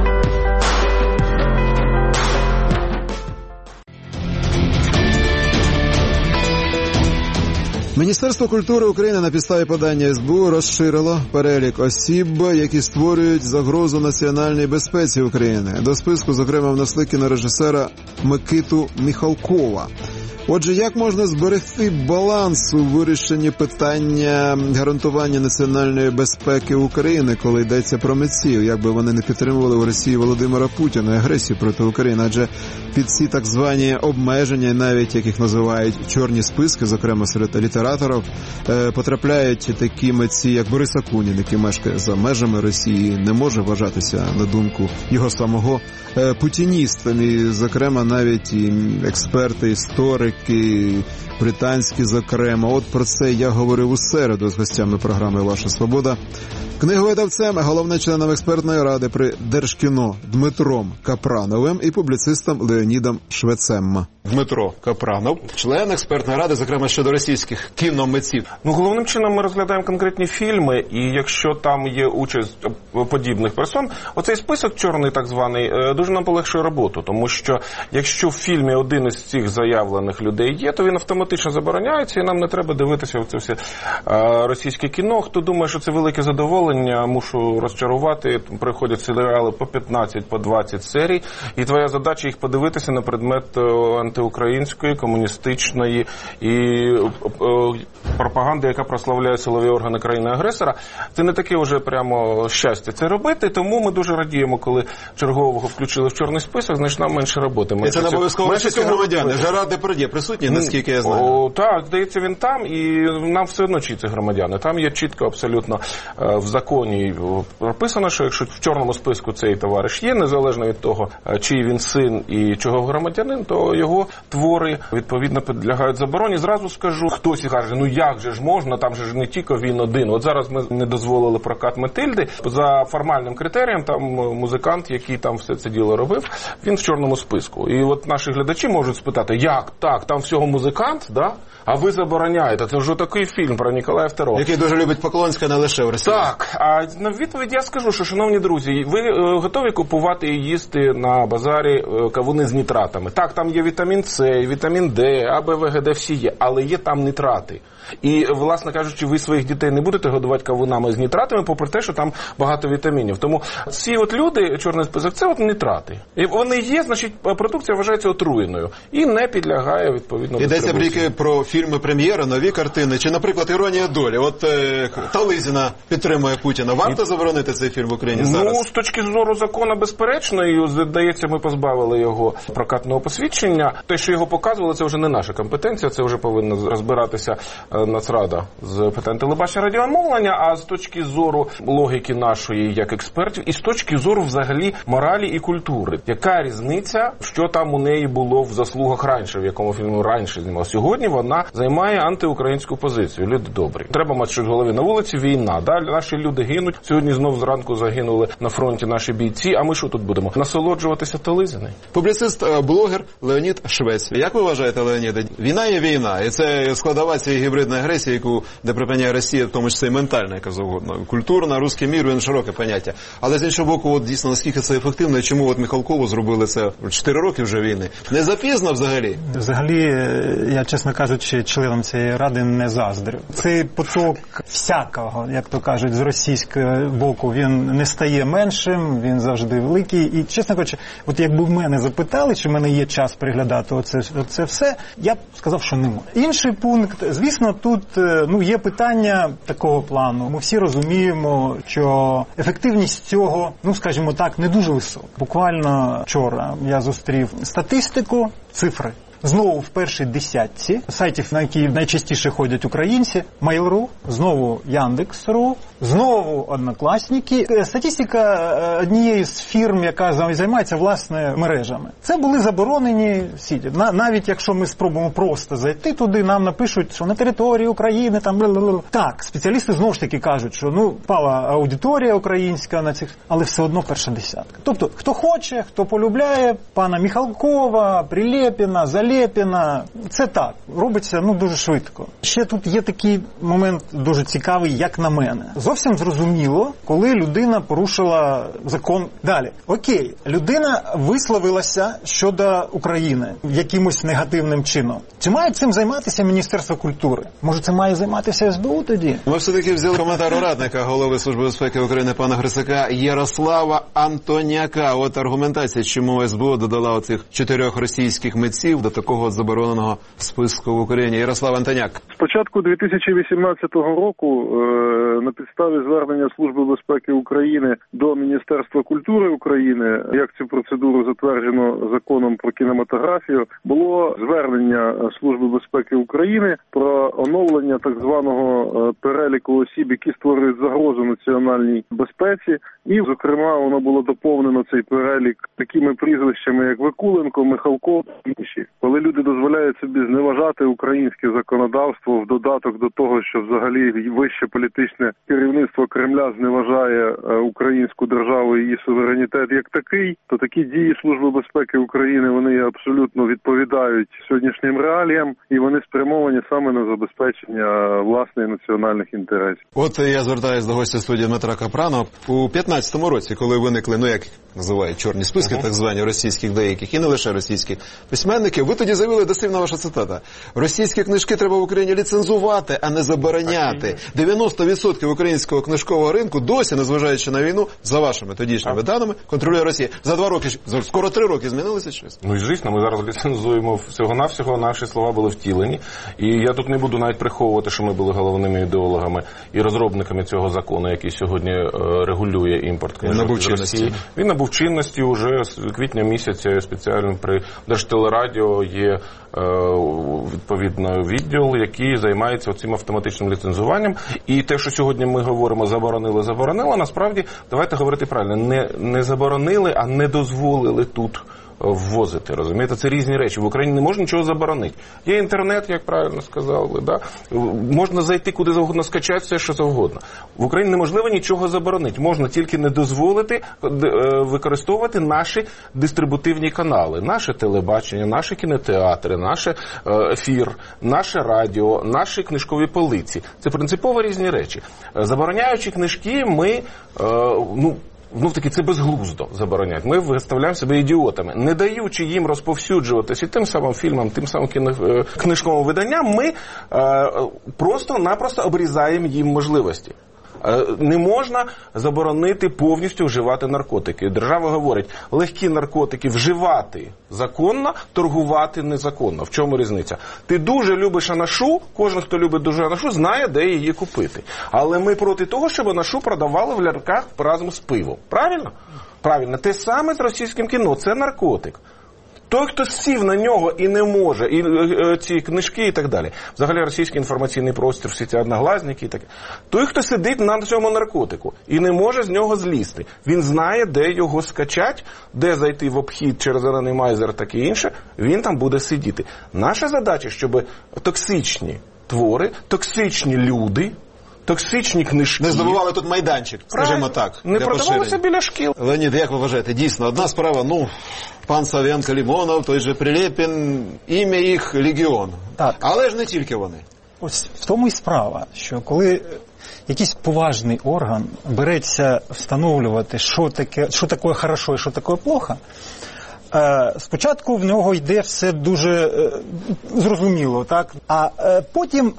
Міністерство культури України на підставі подання СБУ розширило перелік осіб, які створюють загрозу національній безпеці України. До списку, зокрема, внесли кінорежисера Микиту Міхалкова. Отже, як можна зберегти баланс у вирішенні питання гарантування національної безпеки України, коли йдеться про митців, як би вони не підтримували в Росії Володимира Путіна і агресію проти України, адже під ці так звані обмеження, навіть як їх називають чорні списки, зокрема серед літераторів, потрапляють такі митці, як Борис Акунін, який мешкає за межами Росії, не може вважатися, на думку його самого, путіністом, і, зокрема, навіть і експерти, історики, британські, зокрема. От про це я говорив у середу з гостями програми «Ваша свобода». Книговидавцем, головним членом експертної ради при Держкіно Дмитром Капрановим і публіцистом Леонідом Швецем. Дмитро Капранов, член експертної ради, зокрема щодо російських кіномитців. Головним чином ми розглядаємо конкретні фільми, і якщо там є участь подібних персон, оцей список чорний так званий дуже нам полегшує роботу, тому що якщо в фільмі один із цих заявлених людей є, то він автоматично забороняється, і нам не треба дивитися в це все російське кіно. Хто думає, що це велике задоволення, мушу розчарувати, приходять серіали по 15, по 20 серій, і твоя задача їх подивитися на предмет антиукраїнської, комуністичної і пропаганди, яка прославляє силові органи країни-агресора. Це не таке вже прямо щастя це робити, тому ми дуже радіємо, коли чергового включили в чорний список, значить нам менше роботи. І це не обов'язково російські громадяни. Жерар Депард'є присутній, наскільки я знаю. Так, здається, він там, і нам все одно чи це громадяни. Там є чітко абсолютно в законі прописано, що якщо в чорному списку цей товариш є, незалежно від того, чий він син і чого громадянин, то його твори, відповідно, підлягають забороні. Зразу скажу, хтось каже, ну як же ж можна, там же ж не тільки він один. От зараз ми не дозволили прокат Матильди. За формальним критерієм, там музикант, який там все це діло робив, він в чорному списку. І от наші глядачі можуть спитати, як так, там всього музикант, да? А ви забороняєте. Це вже такий фільм про Ніколая II. Який дуже любить Поклонська, не лише в Росії. Так, а на відповідь я скажу, що, шановні друзі, ви готові купувати і їсти на базарі кавуни з нітратами? Так, там є вітамін С, вітамін Д, А, Б, В, Г, Д, всі є, але є там нитрати. І, власне кажучи, ви своїх дітей не будете годувати кавунами з нітратами, попри те, що там багато вітамінів. Тому ці от люди, чорний список, це от нитрати. І вони є, значить, продукція вважається отруєною і не підлягає, відповідно, дистрибуції. Йдеться про тільки про фільми прем'єра, нові картини, чи, наприклад, «Іронія долі». От Тализіна підтримує Путіна. Варто заборонити цей фільм в Україні зараз? Ну, з точки зору закону, безперечно, і, здається, ми позбавили його прокатного посвідчення. Те, що його показували, це вже не наша компетенція, це вже повинна розбиратися Нацрада з питань телебачення, радіомовлення, а з точки зору логіки нашої як експертів і з точки зору взагалі моралі і культури. Яка різниця, що там у неї було в заслугах раніше, в якому фільму раніше знімав? Сьогодні вона займає антиукраїнську позицію. Люди добрі. Треба мати щось в голові. На вулиці війна. Далі наші люди гинуть. Сьогодні знов зранку загинули на фронті наші бійці. А ми що тут будемо? Насолоджуватися Тализиною? Публіцист-блогер Леонід Швець. Як ви вважаєте, Леоніде, війна є війна, і це складова цієї гібридної агресії, яку де припиняє Росія, в тому числі і ментальна, яка завгодно. Культурна, русський мір, він широке поняття. Але з іншого боку, от дійсно, наскільки це ефективно, і чому от Михалкову зробили це 4 роки вже війни? Не запізно взагалі? Взагалі, я, чесно кажучи, членам цієї ради не заздрю. Цей поток всякого, як то кажуть, з російського боку, він не стає меншим, він завжди великий. І, чесно кажучи, от якби в мене запитали, чи в мене є час приглядати оце все, я б сказав, що немає. Інший пункт, звісно, тут є питання такого плану. Ми всі розуміємо, що ефективність цього, скажімо так, не дуже висока. Буквально вчора я зустрів статистику, цифри. Знову в першій десятці сайтів, на які найчастіше ходять українці, Mail.ru, знову Яндекс.ру, знову Однокласники. Статистика однієї з фірм, яка займається власне мережами. Це були заборонені сіті. Навіть якщо ми спробуємо просто зайти туди, нам напишуть, що на території України там бла-бла-бла. Так, спеціалісти знову ж таки кажуть, що впала аудиторія українська на цих, але все одно перша десятка. Тобто, хто хоче, хто полюбляє пана Михалкова, Прилєпіна, Залєпіна, це так, робиться дуже швидко. Ще тут є такий момент дуже цікавий, як на мене. Зовсім зрозуміло, коли людина порушила закон. Далі. Окей, людина висловилася щодо України якимось негативним чином. Чи має цим займатися Міністерство культури? Може, це має займатися СБУ тоді? Ми все-таки взяли коментар радника голови Служби безпеки України пана Грицака Ярослава Антоняка. От аргументація, чому СБУ додала оцих 4 російських митців до такого забороненого списку в Україні. Ярослав Антоняк. З початку 2018 року на підставі звернення Служби безпеки України до Міністерства культури України, як цю процедуру затверджено законом про кінематографію, було звернення Служби безпеки України про оновлення так званого переліку осіб, які створюють загрозу національній безпеці. І, зокрема, воно було доповнено, цей перелік, такими прізвищами, як Викуленко, Михалков та інші. Коли люди дозволяють собі зневажати українське законодавство в додаток до того, що взагалі вище політичне керівництво Кремля зневажає українську державу і її суверенітет як такий, то такі дії Служби безпеки України, вони абсолютно відповідають сьогоднішнім реаліям, і вони спрямовані саме на забезпечення власних національних інтересів. От я звертаюся до гостя студії Дмитра Капрана. У 15-му році, коли виникли, як називають, чорні списки, так звані, російських деяких, і не лише російських письменників, ви тоді заявили, дослівна ваша цитата, російські книжки треба в Україні ліцензувати, а не забороняти. 90% українського книжкового ринку досі, незважаючи на війну, за вашими тодішніми даними, контролює Росія. За 2 роки, скоро 3 роки змінилося щось? Ну і звісно, ми зараз ліцензуємо всього-навсього, наші слова були втілені. І я тут не буду навіть приховувати, що ми були головними ідеологами і розробниками цього закону, який сьогодні регулює імпорт книжок з Росії. Він набув чинності уже з квітня місяця. Спеціально при Держтелерадіо є відповідно відділ, який займається цим автоматичним ліцензуванням. І те, що сьогодні ми говоримо заборонили, насправді, давайте говорити правильно, не заборонили, а не дозволили тут ввозити, розумієте? Це різні речі. В Україні не можна нічого заборонити. Є інтернет, як правильно сказали, да? Можна зайти куди завгодно, скачати все, що завгодно. В Україні неможливо нічого заборонити. Можна тільки не дозволити використовувати наші дистрибутивні канали, наше телебачення, наші кінотеатри, наш ефір, наше радіо, наші книжкові полиці. Це принципово різні речі. Забороняючи книжки, ми, таки це безглуздо заборонять. Ми виставляємо себе ідіотами. Не даючи їм розповсюджуватися тим самим фільмам, тим самим книжковим виданням, ми просто-напросто обрізаємо їм можливості. Не можна заборонити повністю вживати наркотики. Держава говорить, легкі наркотики вживати законно, торгувати незаконно. В чому різниця? Ти дуже любиш анашу, кожен, хто любить дуже анашу, знає, де її купити. Але ми проти того, щоб анашу продавали в ларьках разом з пивом. Правильно? Правильно. Те саме з російським кіно. Це наркотик. Той, хто сів на нього і не може, і ці книжки і так далі. Взагалі російський інформаційний простір, всі ці одноглазники і так. Той, хто сидить на цьому наркотику і не може з нього злізти. Він знає, де його скачать, де зайти в обхід через Randomizer, таке інше. Він там буде сидіти. Наша задача, щоб токсичні твори, токсичні люди, токсичні книжки... Не здобували тут майданчик, скажімо так. Не продавалися біля шкіл. Леонід, як ви вважаєте, дійсно, одна справа, пан Савенко, Лімонов, той же Прилєпін, ім'я їх легіон. Так. Але ж не тільки вони. Ось в тому і справа, що коли якийсь поважний орган береться встановлювати, що таке хорошо і що таке плохо, спочатку в нього йде все дуже зрозуміло, так? А потім,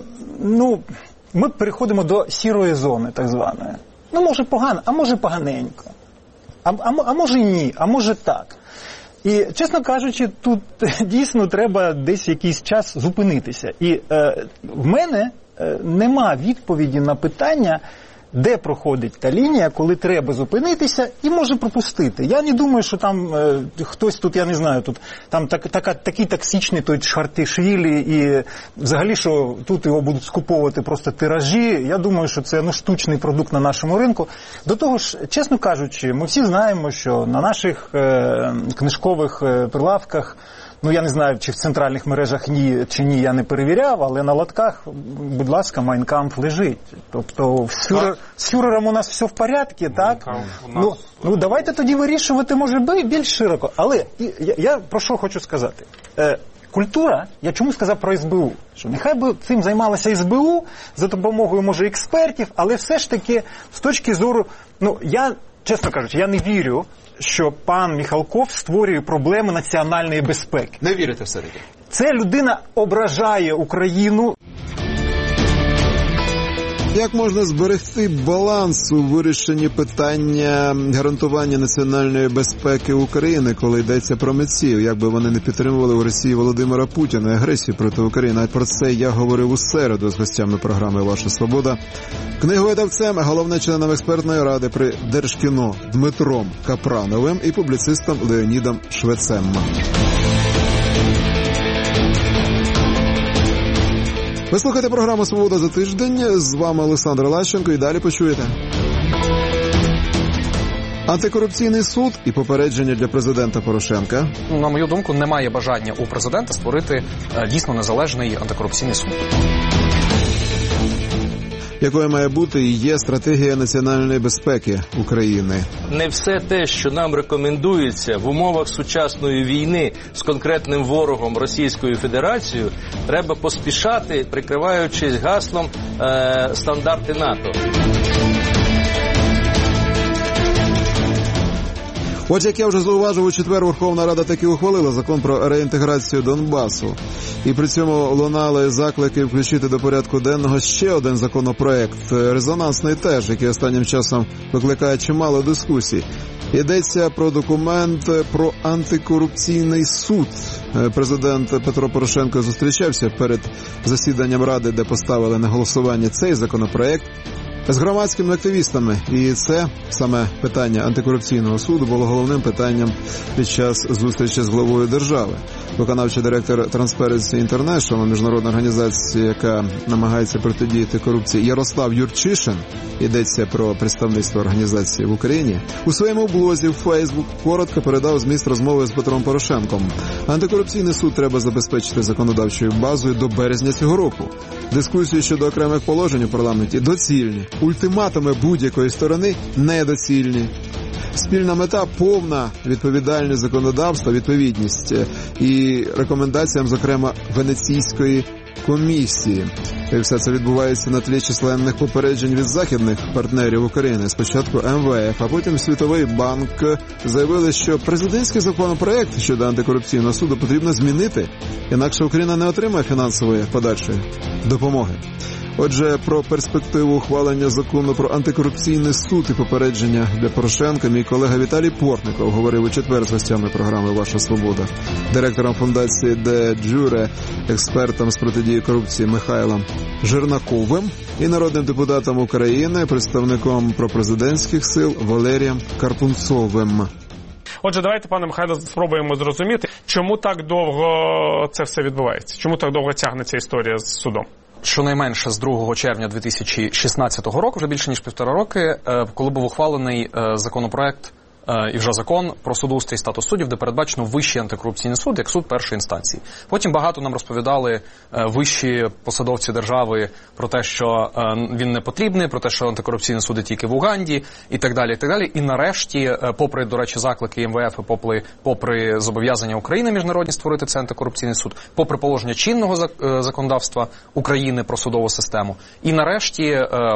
ми переходимо до сірої зони, так званої. Може погано, а може поганенько. А може ні, а може так. І, чесно кажучи, тут дійсно треба десь якийсь час зупинитися. І в мене нема відповіді на питання, де проходить та лінія, коли треба зупинитися і може пропустити. Я не думаю, що там хтось тут, я не знаю, тут там такий токсичний той Чхвартишвілі і взагалі, що тут його будуть скуповувати просто тиражі. Я думаю, що це штучний продукт на нашому ринку. До того ж, чесно кажучи, ми всі знаємо, що на наших книжкових прилавках, я не знаю, чи в центральних мережах ні, чи ні, я не перевіряв, але на лотках, будь ласка, Mein Kampf лежить. Тобто з фюрером у нас все в порядку, так? Давайте тоді вирішувати, може, більш широко. Але я про що хочу сказати. Культура, я чому сказав про СБУ? Що нехай би цим займалося СБУ за допомогою, може, експертів, але все ж таки, з точки зору, я, чесно кажучи, я не вірю, що пан Міхалков створює проблеми національної безпеки. Не вірите все-таки? Це людина ображає Україну. Як можна зберегти баланс у вирішенні питання гарантування національної безпеки України, коли йдеться про митців? Як би вони не підтримували у Росії Володимира Путіна і агресію проти України? Про це я говорив у середу з гостями програми «Ваша свобода». Книговидавцем, головним членом експертної ради при Держкіно Дмитром Капрановим і публіцистом Леонідом Швецем. Ви слухаєте програму «Свобода за тиждень». З вами Олександр Лащенко. І далі почуєте. Антикорупційний суд і попередження для президента Порошенка. На мою думку, немає бажання у президента створити дійсно незалежний антикорупційний суд. Якою має бути і є стратегія національної безпеки України. Не все те, що нам рекомендується в умовах сучасної війни з конкретним ворогом Російською Федерацією, треба поспішати, прикриваючись гаслом стандарти НАТО. От як я вже зауважив, у четвер Верховна Рада таки ухвалила закон про реінтеграцію Донбасу. І при цьому лунали заклики включити до порядку денного ще один законопроект, резонансний теж, який останнім часом викликає чимало дискусій. Йдеться про документ про антикорупційний суд. Президент Петро Порошенко зустрічався перед засіданням Ради, де поставили на голосування цей законопроект, з громадськими активістами. І це саме питання антикорупційного суду було головним питанням під час зустрічі з главою держави. Виконавчий директор Transparency International, міжнародна організація, яка намагається протидіяти корупції, Ярослав Юрчишин, йдеться про представництво організації в Україні, у своєму блозі в Facebook коротко передав зміст розмови з Петром Порошенком. Антикорупційний суд треба забезпечити законодавчою базою до березня цього року. Дискусії щодо окремих положень у парламенті доцільні. Ультиматуми будь-якої сторони недоцільні. Спільна мета – повна відповідальність законодавства, відповідність і рекомендаціям, зокрема, Венеційської комісії. І все це відбувається на тлі численних попереджень від західних партнерів України. Спочатку МВФ, а потім Світовий банк заявили, що президентський законопроект щодо антикорупційного суду потрібно змінити, інакше Україна не отримає фінансової подальшої допомоги. Отже, про перспективу ухвалення закону про антикорупційний суд і попередження для Порошенка мій колега Віталій Портников говорив у четвер з гостями програми «Ваша свобода», директором фундації «Де Джуре», експертом з протидії корупції Михайлом Жернаковим і народним депутатом України, представником пропрезидентських сил Валерієм Карпунцовим. Отже, давайте, пане Михайло, спробуємо зрозуміти, чому так довго це все відбувається? Чому так довго тягнеться історія з судом? Щонайменше з 2 червня 2016 року, вже більше ніж 1,5 роки, коли був ухвалений законопроект і вже закон про судоустрій і статус суддів, де передбачено Вищий антикорупційний суд як суд першої інстанції. Потім багато нам розповідали вищі посадовці держави про те, що він не потрібний, про те, що антикорупційний суд тільки в Уганді і так далі, і так далі. І нарешті, попри, до речі, заклики МВФ, і попри зобов'язання України міжнародні створити цей антикорупційний суд, попри положення чинного законодавства України про судову систему, і нарешті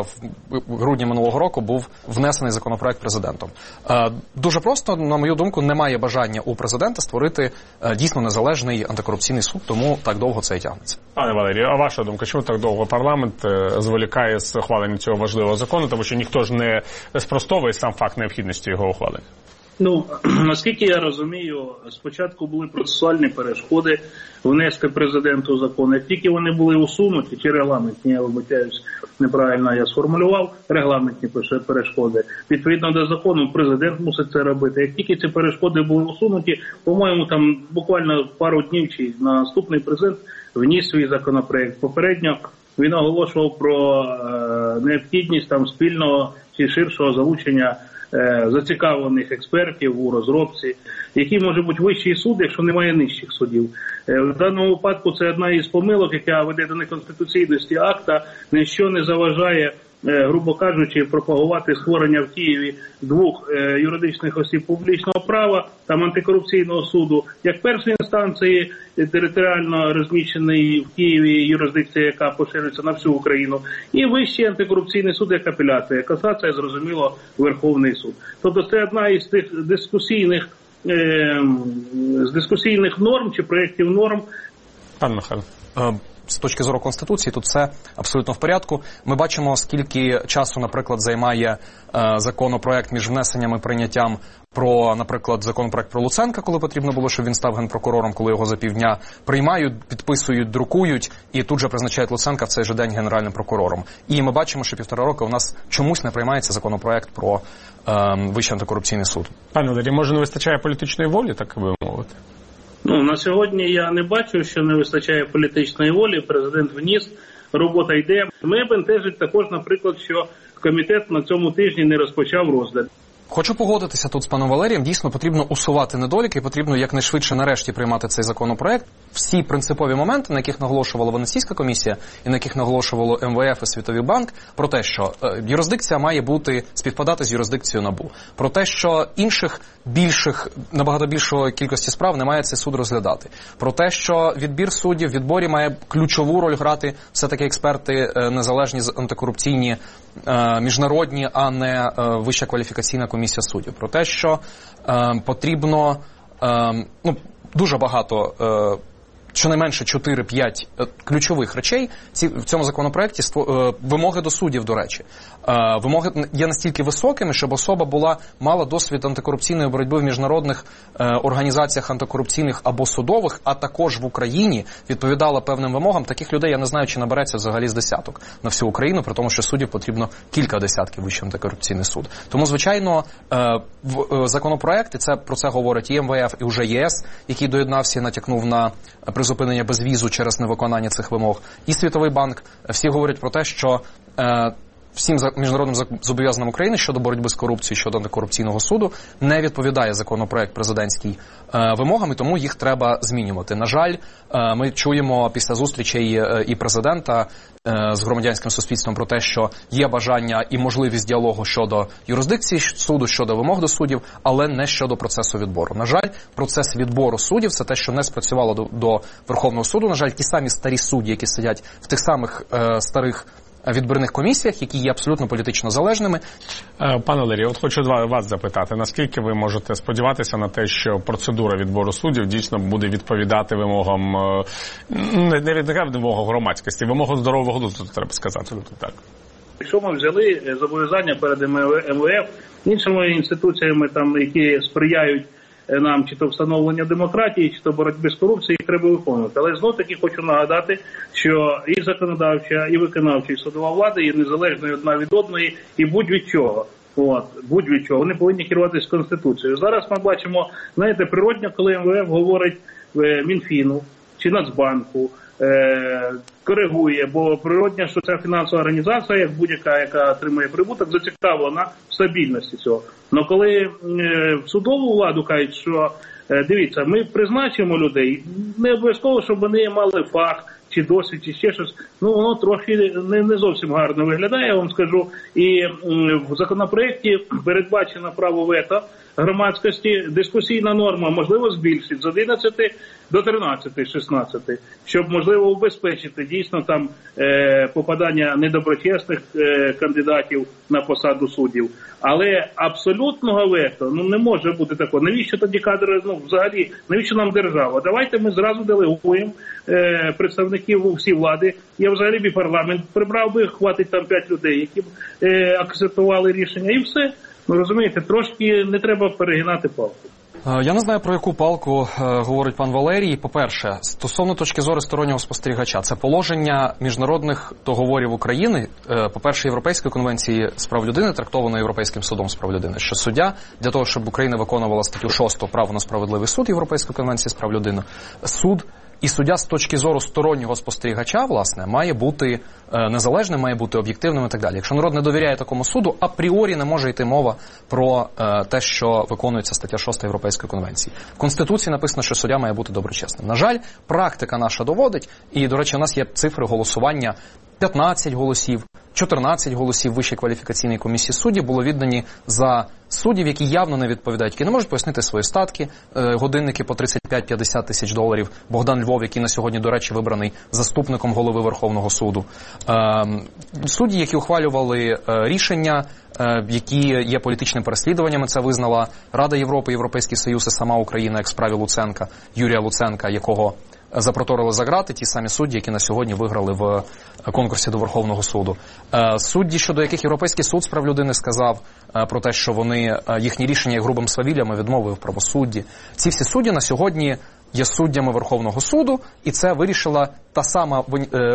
в грудні минулого року був внесений законопроект президентом. Дуже просто, на мою думку, немає бажання у президента створити дійсно незалежний антикорупційний суд, тому так довго це і тягнеться. Пане Валерію, а ваша думка, чому так довго парламент зволікає з ухваленням цього важливого закону, тому що ніхто ж не спростовує сам факт необхідності його ухвалення? Ну, наскільки я розумію, спочатку були процесуальні перешкоди внести президенту закон. Як тільки вони були усунуті, чи регламентні, я вибачаюсь, неправильно я сформулював, регламентні перешкоди, відповідно до закону президент мусить це робити. Як тільки ці перешкоди були усунуті, по-моєму, там буквально пару днів чи наступний президент вніс свій законопроект. Попередньо він оголошував про необхідність там спільного чи ширшого залучення зацікавлених експертів у розробці, який може бути вищий суд, якщо немає нижчих судів. В даному випадку це одна із помилок, яка веде до неконституційності акта, ніщо не заважає, грубо кажучи, пропагувати створення в Києві 2 юридичних осіб публічного права, там антикорупційного суду, як першої інстанції, територіально розміщений в Києві юрисдикція, яка поширюється на всю Україну, і Вищий антикорупційний суд як апеляція. Касація, зрозуміло, Верховний суд. Тобто це одна із тих дискусійних норм чи проєктів норм. Пан Михайло. З точки зору Конституції тут все абсолютно в порядку. Ми бачимо, скільки часу, наприклад, займає законопроект між внесенням і прийняттям про, наприклад, законопроект про Луценка, коли потрібно було, щоб він став генпрокурором, коли його за півдня приймають, підписують, друкують і тут же призначають Луценка в цей же день генеральним прокурором. І ми бачимо, що 1,5 роки у нас чомусь не приймається законопроект про Вищий антикорупційний суд. Пане Валерій, може не вистачає політичної волі, так би мовити? Ну, на сьогодні я не бачу, що не вистачає політичної волі. Президент вніс, робота йде. Мене бентежить також, наприклад, що комітет на цьому тижні не розпочав розгляд. Хочу погодитися тут з паном Валерієм. Дійсно, потрібно усувати недоліки, потрібно якнайшвидше нарешті приймати цей законопроект. Всі принципові моменти, на яких наголошувала Венеційська комісія і на яких наголошувало МВФ і Світовий банк, про те, що юрисдикція має бути співпадати з юрисдикцією НАБУ. Про те, що інших набагато більшої кількості справ не має цей суд розглядати. Про те, що відбір суддів, в відборі має ключову роль грати все-таки експерти незалежні, антикорупційні, міжнародні, а не Вища кваліфікаційна комісія суддів. Про те, що потрібно дуже багато, щонайменше 4-5 ключових речей в цьому законопроекті, вимоги до суддів, до речі. Вимоги є настільки високими, щоб особа мала досвід антикорупційної боротьби в міжнародних організаціях антикорупційних або судових, а також в Україні відповідала певним вимогам. Таких людей, я не знаю, чи набереться взагалі з десяток на всю Україну, при тому, що суддів потрібно кілька десятків Вищий антикорупційний суд. Тому, звичайно, в законопроект, і про це говорить і МВФ, і вже ЄС, який доєднався і натякнув на призупинення безвізу через невиконання цих вимог, і Світовий банк, всі говорять про те, що всім міжнародним зобов'язанням України щодо боротьби з корупцією, щодо антикорупційного суду, не відповідає законопроект президентський вимогам, і тому їх треба змінювати. На жаль, ми чуємо після зустрічей і президента з громадянським суспільством про те, що є бажання і можливість діалогу щодо юрисдикції суду, щодо вимог до суддів, але не щодо процесу відбору. На жаль, процес відбору суддів – це те, що не спрацювало до Верховного суду. На жаль, ті самі старі судді, які сидять в тих самих старих відбірних комісіях, які є абсолютно політично залежними. Пане Валерію, от хочу вас запитати, наскільки ви можете сподіватися на те, що процедура відбору суддів дійсно буде відповідати вимогам, не вимогам громадськості, вимогам здорового глузду, треба сказати. Так. Якщо ми взяли зобов'язання перед МВФ, іншими інституціями, там, які сприяють нам чи то встановлення демократії, чи то боротьби з корупцією, їх треба виконувати. Але знов-таки хочу нагадати, що і законодавча, і виконавча, і судова влада є незалежною одна від одної і будь-від чого. Будь-від чого. Вони повинні керуватися Конституцією. Зараз ми бачимо, знаєте, природньо, коли МВФ говорить Мінфіну чи Нацбанку, коригує, бо природньо, що ця фінансова організація, як будь-яка, яка отримує прибуток, зацікавлена в стабільності цього. Але коли в судову владу кажуть, що дивіться, ми призначимо людей, не обов'язково, щоб вони мали фах, чи досвід, чи ще щось, воно трохи не зовсім гарно виглядає, я вам скажу. І в законопроекті передбачено право вето громадськості, дискусійна норма, можливо, збільшить з 11 до 13, 16, щоб, можливо, убезпечити дійсно там попадання недоброчесних кандидатів на посаду суддів. Але абсолютного вето, не може бути такого. Навіщо тоді кадри, взагалі, навіщо нам держава? Давайте ми зразу делегуємо представників у всій влади. Я взагалі б і парламент прибрав би, хватить там 5 людей, які б акцептували рішення, і все. Розумієте, трошки не треба перегинати палку. Я не знаю, про яку палку говорить пан Валерій. По-перше, стосовно точки зору стороннього спостерігача, це положення міжнародних договорів України, по-перше, Європейської конвенції з прав людини, трактовано Європейським судом з прав людини, що суддя, для того, щоб Україна виконувала статтю 6 право на справедливий суд Європейської конвенції з прав людини, суд і суддя з точки зору стороннього спостерігача, власне, має бути незалежним, має бути об'єктивним і так далі. Якщо народ не довіряє такому суду, апріорі не може йти мова про те, що виконується стаття 6 Європейської конвенції. В Конституції написано, що суддя має бути доброчесним. На жаль, практика наша доводить, і, до речі, у нас є цифри голосування: 15 голосів, 14 голосів Вищої кваліфікаційної комісії суддів було віддані за суддів, які явно не відповідають, які не можуть пояснити свої статки, годинники по 35-50 тисяч доларів. Богдан Львов, який на сьогодні, до речі, вибраний заступником голови Верховного суду. Судді, які ухвалювали рішення, які є політичним переслідуваннями, це визнала Рада Європи, Європейський Союз і сама Україна, як в справі Луценка, Юрія Луценка, якого запроторили за грати, ті самі судді, які на сьогодні виграли в конкурсі до Верховного суду. Судді, щодо яких Європейський суд з прав людини сказав про те, що їхні рішення є грубим свавіллям і відмовою в правосудді. Ці всі судді на сьогодні є суддями Верховного суду, і це вирішила та сама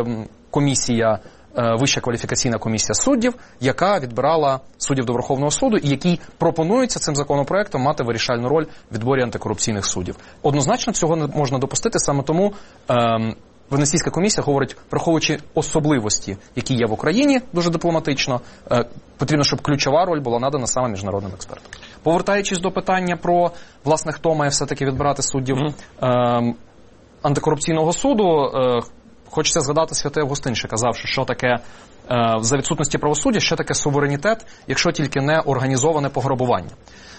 комісія, Вища кваліфікаційна комісія суддів, яка відбирала суддів до Верховного суду і якій пропонується цим законопроектом мати вирішальну роль в відборі антикорупційних суддів. Однозначно цього не можна допустити, саме тому Венеційська комісія говорить, враховуючи особливості, які є в Україні, дуже дипломатично, потрібно, щоб ключова роль була надана саме міжнародним експертам. Повертаючись до питання про, власне, хто має все-таки відбирати суддів антикорупційного суду, хочеться згадати Святий Августин, що казав, що таке за відсутності правосуддя, що таке суверенітет, якщо тільки не організоване пограбування.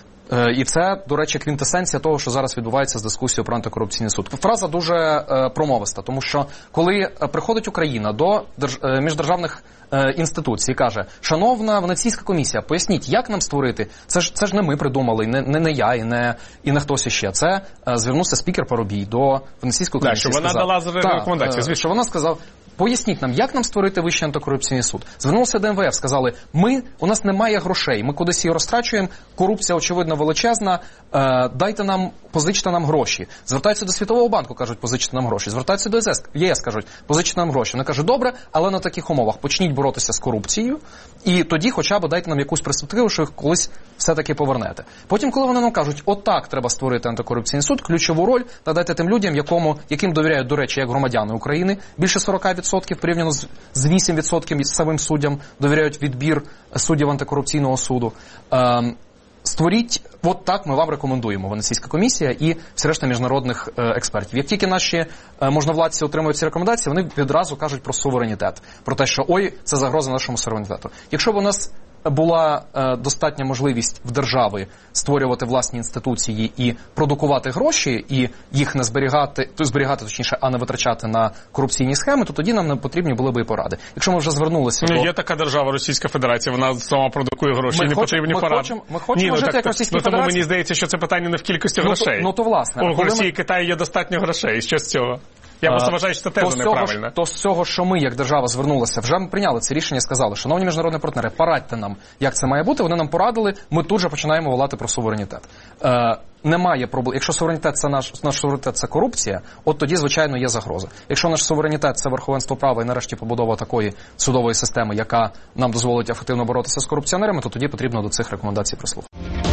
І це, до речі, квінтесенція того, що зараз відбувається з дискусією про антикорупційний суд. Фраза дуже промовиста, тому що коли приходить Україна до міждержавних інституцій і каже: шановна Венеційська комісія, поясніть, як нам створити, це ж не ми придумали, не я і не хтось іще. Це звернувся спікер Парубій до Венеційської комісії. Так, що вона дала рекомендації. Звісно, що вона сказала: поясніть нам, як нам створити Вищий антикорупційний суд. Звернувся до МВФ, сказали: у нас немає грошей, ми кудись її розтрачуємо, корупція, очевидно, величезна, дайте нам, позичте нам гроші. Звертаються до Світового банку, кажуть, позичте нам гроші. Звертаються до ЄС, кажуть, позичте нам гроші. Вони кажуть, добре, але на таких умовах. Почніть боротися з корупцією, і тоді хоча б дайте нам якусь перспективу, що їх колись все-таки повернете. Потім, коли вони нам кажуть, отак треба створити антикорупційний суд, ключову роль надайте тим людям, яким довіряють, до речі, як громадяни України, більше 40% порівняно з 8% самим суддям довіряють відбір суддів антикорупційного суду. Створіть, от так ми вам рекомендуємо, Венеційська комісія і всі решта міжнародних експертів. Як тільки наші можновладці отримують ці рекомендації, вони відразу кажуть про суверенітет, про те, що ой, це загроза нашому суверенітету. Якщо б у нас була достатня можливість в держави створювати власні інституції і продукувати гроші, і їх не зберігати, точніше, а не витрачати на корупційні схеми, то тоді нам не потрібні були б і поради. Якщо ми вже звернулися до... Є така держава, Російська Федерація, вона сама продукує гроші, не потрібні поради. Ми хочемо жити як Російська Федерація. Тому мені здається, що це питання не в кількості грошей. То власне. У Росії і Китаї є достатньо грошей. Що з цього? Я просто вважаю, що це теж неправильно. То з цього, що ми, як держава, звернулися, вже ми прийняли це рішення, сказали, шановні міжнародні партнери, порадьте нам, як це має бути, вони нам порадили, ми тут же починаємо волати про суверенітет. Немає проблем. Якщо суверенітет це наш суверенітет це корупція, от тоді, звичайно, є загроза. Якщо наш суверенітет це верховенство права і нарешті побудова такої судової системи, яка нам дозволить ефективно боротися з корупціонерами, то тоді потрібно до цих рекомендацій прислухати.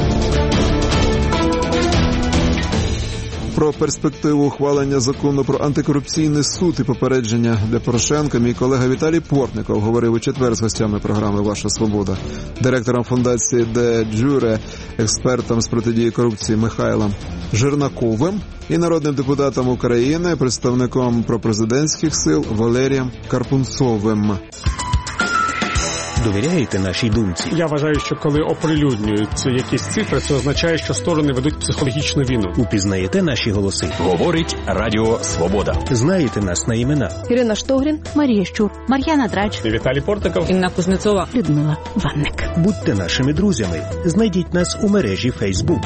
Про перспективу ухвалення закону про антикорупційний суд і попередження для Порошенка мій колега Віталій Портников говорив у четвер з гостями програми «Ваша свобода», директором фундації «Де Джуре», експертом з протидії корупції Михайлом Жернаковим і народним депутатом України, представником пропрезидентських сил Валерієм Карпунцовим. Довіряєте нашій думці? Я вважаю, що коли оприлюднюються якісь цифри, це означає, що сторони ведуть психологічну війну. Упізнаєте наші голоси? Говорить Радіо Свобода. Знаєте нас на імена? Ірина Штогрін, Марія Щур, Мар'яна Драч, Віталій Портников, Інна Кузнецова, Людмила Ванник. Будьте нашими друзями. Знайдіть нас у мережі Facebook.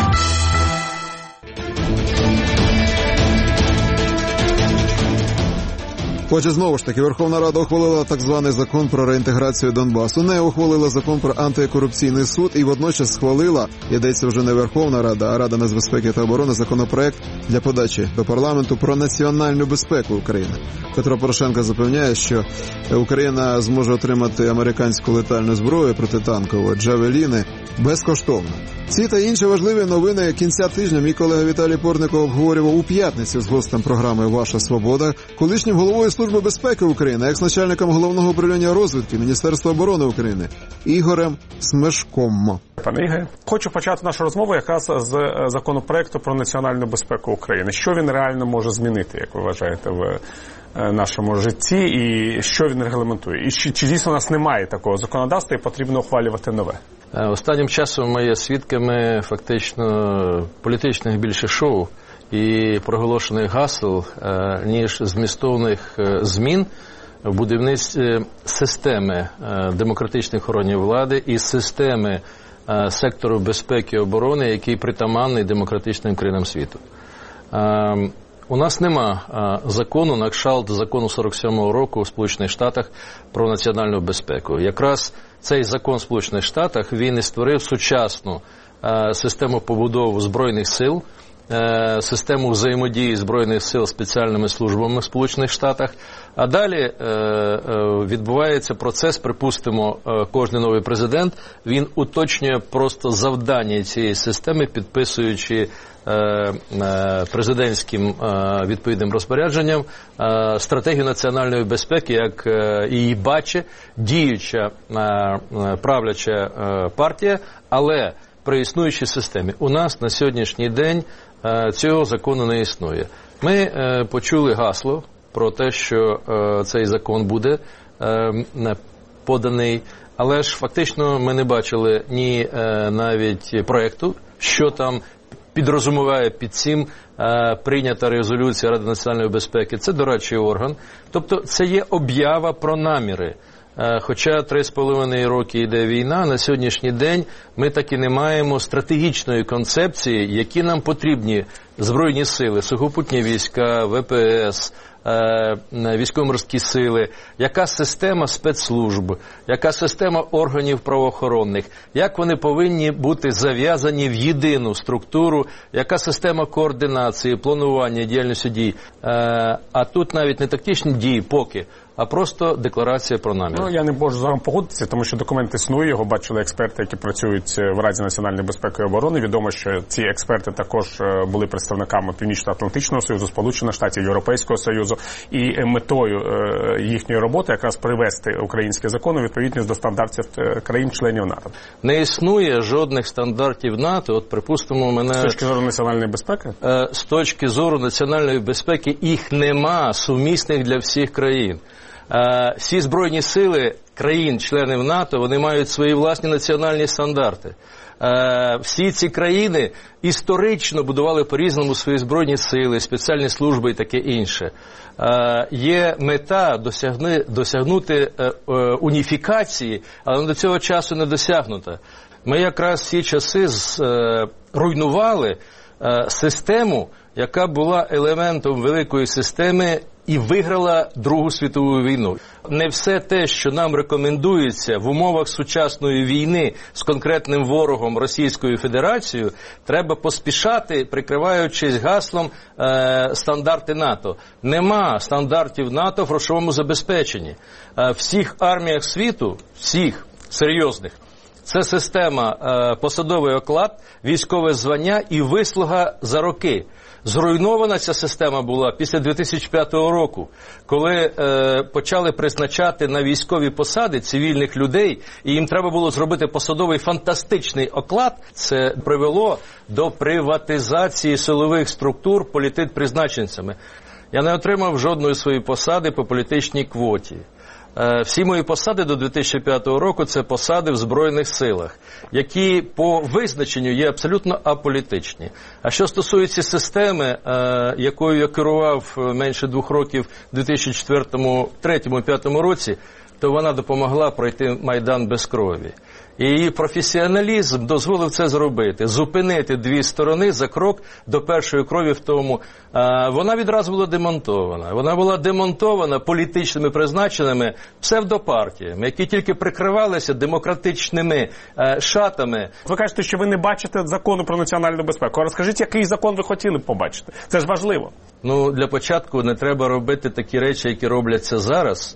Отже, знову ж таки, Верховна Рада ухвалила так званий закон про реінтеграцію Донбасу, не ухвалила закон про антикорупційний суд і водночас схвалила, йдеться вже не Верховна Рада, а Рада нацбезпеки та оборони, законопроект для подачі до парламенту про національну безпеку України. Петро Порошенко запевняє, що Україна зможе отримати американську летальну зброю протитанкову «Джавеліни» безкоштовно. Ці та інші важливі новини кінця тижня мій колега Віталій Портников обговорював у п'ятницю з гостем програми «Ваша свобода», колишнім головою Служби безпеки України, екс-начальником Головного управління розвідки Міністерства оборони України Ігорем Смешком. Пане Ігоре, хочу почати нашу розмову якраз з законопроекту про національну безпеку України. Що він реально може змінити, як ви вважаєте, в нашому житті, і що він регламентує? І чи дійсно у нас немає такого законодавства і потрібно ухвалювати нове? Останнім часом ми є свідками фактично політичних більше шоу і проголошених гасел, ніж змістовних змін в будівництві системи демократичних органів влади і системи сектору безпеки і оборони, який притаманний демократичним країнам світу. У нас нема закону, на кшталт закону 47-го року в Сполучених Штатах про національну безпеку. Якраз цей закон в Сполучених Штатах, він і створив сучасну систему побудови Збройних сил, систему взаємодії Збройних сил з спеціальними службами в Сполучених Штатах. А далі відбувається процес, припустимо, кожен новий президент, він уточнює просто завдання цієї системи, підписуючи президентським відповідним розпорядженням стратегію національної безпеки, як її бачить діюча правляча партія, але при існуючій системі. У нас на сьогоднішній день цього закону не існує. Ми почули гасло про те, що цей закон буде поданий, але ж фактично ми не бачили ні навіть проєкту, що там підрозуміває під цим прийнята резолюція Ради національної безпеки. Це дорадчий орган. Тобто це є об'ява про наміри. Хоча 3,5 роки йде війна, на сьогоднішній день ми так і не маємо стратегічної концепції, які нам потрібні Збройні сили, сухопутні війська, ВПС, військово-морські сили, яка система спецслужб, яка система органів правоохоронних, як вони повинні бути зав'язані в єдину структуру, яка система координації, планування діяльності дій. А тут навіть не тактичні дії поки, а просто декларація про намір. Ну, я не можу з вами погодитися, тому що документ існує, його бачили експерти, які працюють в Раді національної безпеки і оборони. Відомо, що ці експерти також були представниками Північно-Атлантичного Союзу, Сполучених Штатів, Європейського Союзу. І метою їхньої роботи якраз привести українські закони у відповідність до стандартів країн-членів НАТО. Не існує жодних стандартів НАТО, от припустимо мене... З точки зору національної безпеки? З точки зору національної безпеки їх нема сумісних для всіх країн. Всі збройні сили країн-членів НАТО, вони мають свої власні національні стандарти. Всі ці країни історично будували по-різному свої збройні сили, спеціальні служби і таке інше. Є мета досягнути уніфікації, але до цього часу не досягнута. Ми якраз всі часи руйнували систему, яка була елементом великої системи і виграла Другу світову війну. Не все те, що нам рекомендується в умовах сучасної війни з конкретним ворогом Російською Федерацією, треба поспішати, прикриваючись гаслом стандарти НАТО. Нема стандартів НАТО в грошовому забезпеченні. В всіх арміях світу, всіх серйозних, це система посадовий оклад, військове звання і вислуга за роки. Зруйнована ця система була після 2005 року, коли почали призначати на військові посади цивільних людей, і їм треба було зробити посадовий фантастичний оклад. Це привело до приватизації силових структур політпризначенцями. Я не отримав жодної своєї посади по політичній квоті. Всі мої посади до 2005 року – це посади в Збройних силах, які по визначенню є абсолютно аполітичні. А що стосується системи, якою я керував менше 2 років у 2004, 2003, 2005 році, то вона допомогла пройти Майдан без крові. І її професіоналізм дозволив це зробити, зупинити дві сторони за крок до першої крові в тому. Вона відразу була демонтована. Вона була демонтована політичними призначеними псевдопартіями, які тільки прикривалися демократичними шатами. Ви кажете, що ви не бачите закону про національну безпеку. Розкажіть, який закон ви хотіли б побачити? Це ж важливо. Ну, для початку не треба робити такі речі, які робляться зараз,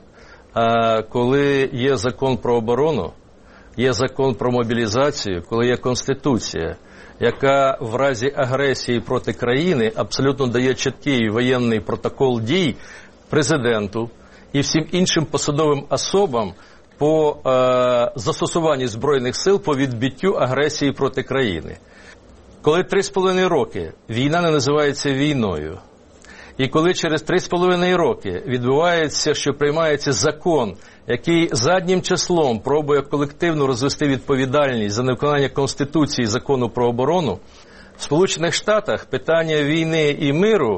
коли є закон про оборону, є закон про мобілізацію, коли є Конституція, яка в разі агресії проти країни абсолютно дає чіткий воєнний протокол дій президенту і всім іншим посадовим особам по застосуванню Збройних сил по відбиттю агресії проти країни. Коли 3,5 роки війна не називається війною, і коли через 3,5 роки відбувається, що приймається закон, який заднім числом пробує колективно розвести відповідальність за невиконання Конституції і закону про оборону, в Сполучених Штатах питання війни і миру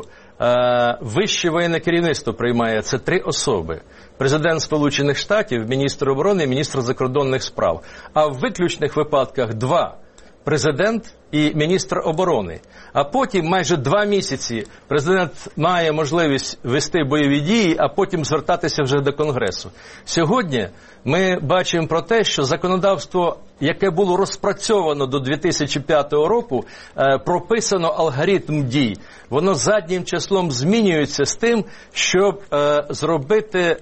вище воєнне керівництво приймає. Це 3 особи. Президент Сполучених Штатів, міністр оборони і міністр закордонних справ. А в виключних випадках 2. Президент і міністр оборони. А потім майже 2 місяці президент має можливість вести бойові дії, а потім звертатися вже до Конгресу. Сьогодні ми бачимо про те, що законодавство, яке було розпрацьовано до 2005 року, прописано алгоритм дій. Воно заднім числом змінюється з тим, щоб зробити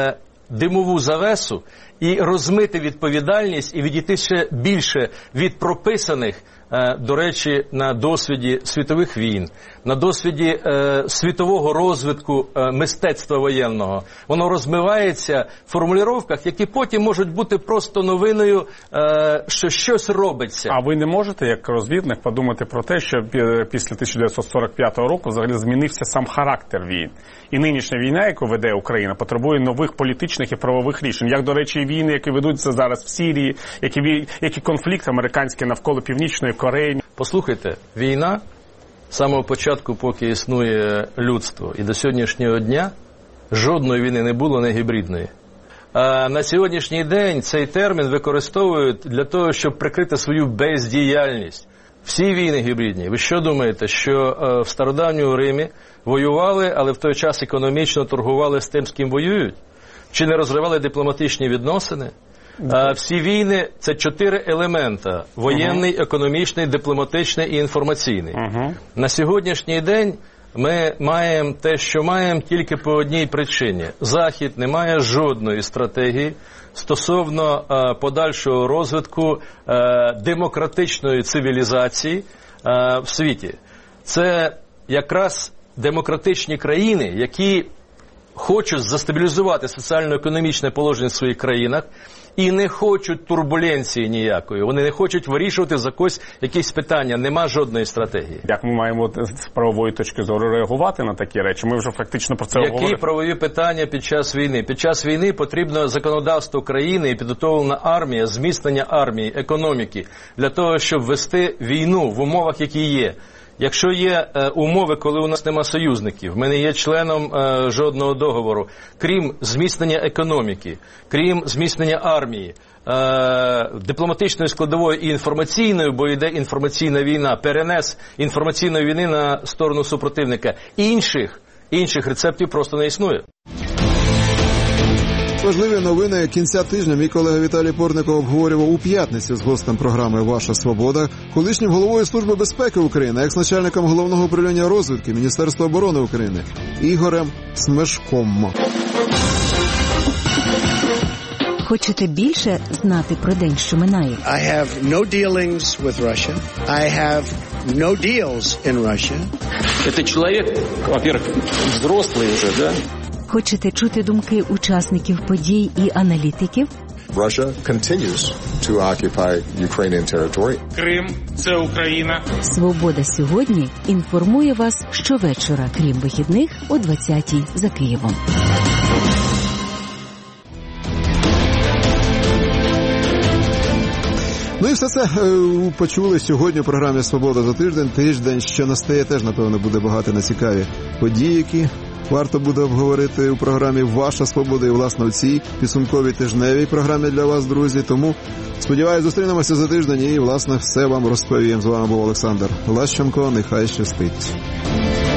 димову завесу і розмити відповідальність і відійти ще більше від прописаних, до речі, на досвіді світових війн, на досвіді світового розвитку мистецтва воєнного. Воно розмивається в формулюваннях, які потім можуть бути просто новиною, що щось робиться. А ви не можете, як розвідник, подумати про те, що після 1945 року взагалі змінився сам характер війн? І нинішня війна, яку веде Україна, потребує нових політичних і правових рішень. Як, до речі, війни, які ведуться зараз в Сирії, які конфлікти американські навколо Північної Кореї. Послухайте, війна з самого початку, поки існує людство, і до сьогоднішнього дня жодної війни не було, не гібридної. А на сьогоднішній день цей термін використовують для того, щоб прикрити свою бездіяльність. Всі війни гібридні. Ви що думаєте, що в стародавньому Римі воювали, але в той час економічно торгували з тим, з ким воюють? Чи не розривали дипломатичні відносини? Всі війни – це 4 елемента – воєнний, економічний, дипломатичний і інформаційний. На сьогоднішній день ми маємо те, що маємо, тільки по одній причині. Захід не має жодної стратегії стосовно подальшого розвитку демократичної цивілізації в світі. Це якраз демократичні країни, які хочуть застабілізувати соціально-економічне положення в своїх країнах і не хочуть турбуленції ніякої. Вони не хочуть вирішувати за когось якісь питання. Нема жодної стратегії. Як ми маємо з правової точки зору реагувати на такі речі? Ми вже фактично про це говорили. Які правові питання під час війни? Під час війни потрібно законодавство країни і підготовлена армія, зміцнення армії, економіки, для того, щоб вести війну в умовах, які є. Якщо є умови, коли у нас нема союзників, ми не є членом жодного договору, крім зміцнення економіки, крім зміцнення армії, дипломатичної складової і інформаційної, бо йде інформаційна війна, перенес інформаційної війни на сторону супротивника. Інших рецептів просто не існує. Важливі новини кінця тижня мій колега Віталій Портников обговорював у п'ятницю з гостем програми «Ваша свобода», колишнім головою Служби безпеки України, екс-начальником Головного управління розвідки Міністерства оборони України Ігорем Смешком. Хочете більше знати про день, що минає? I have no dealings with Russia. I have no deals in Russia. Это человек, во-первых, взрослый уже, да? Хочете чути думки учасників подій і аналітиків? Russia continues to occupy Ukrainian territory. Крим – це Україна. «Свобода сьогодні» інформує вас щовечора, крім вихідних, о 20-й за Києвом. Ну і все це почули сьогодні у програмі «Свобода за тиждень». Тиждень, що настає, теж, напевно, буде багато на цікаві події, які варто буде обговорити у програмі «Ваша свобода» і, власне, у цій підсумковій тижневій програмі для вас, друзі. Тому, сподіваюся, зустрінемося за тиждень і, власне, все вам розповім. З вами був Олександр Лащенко. Нехай щастить.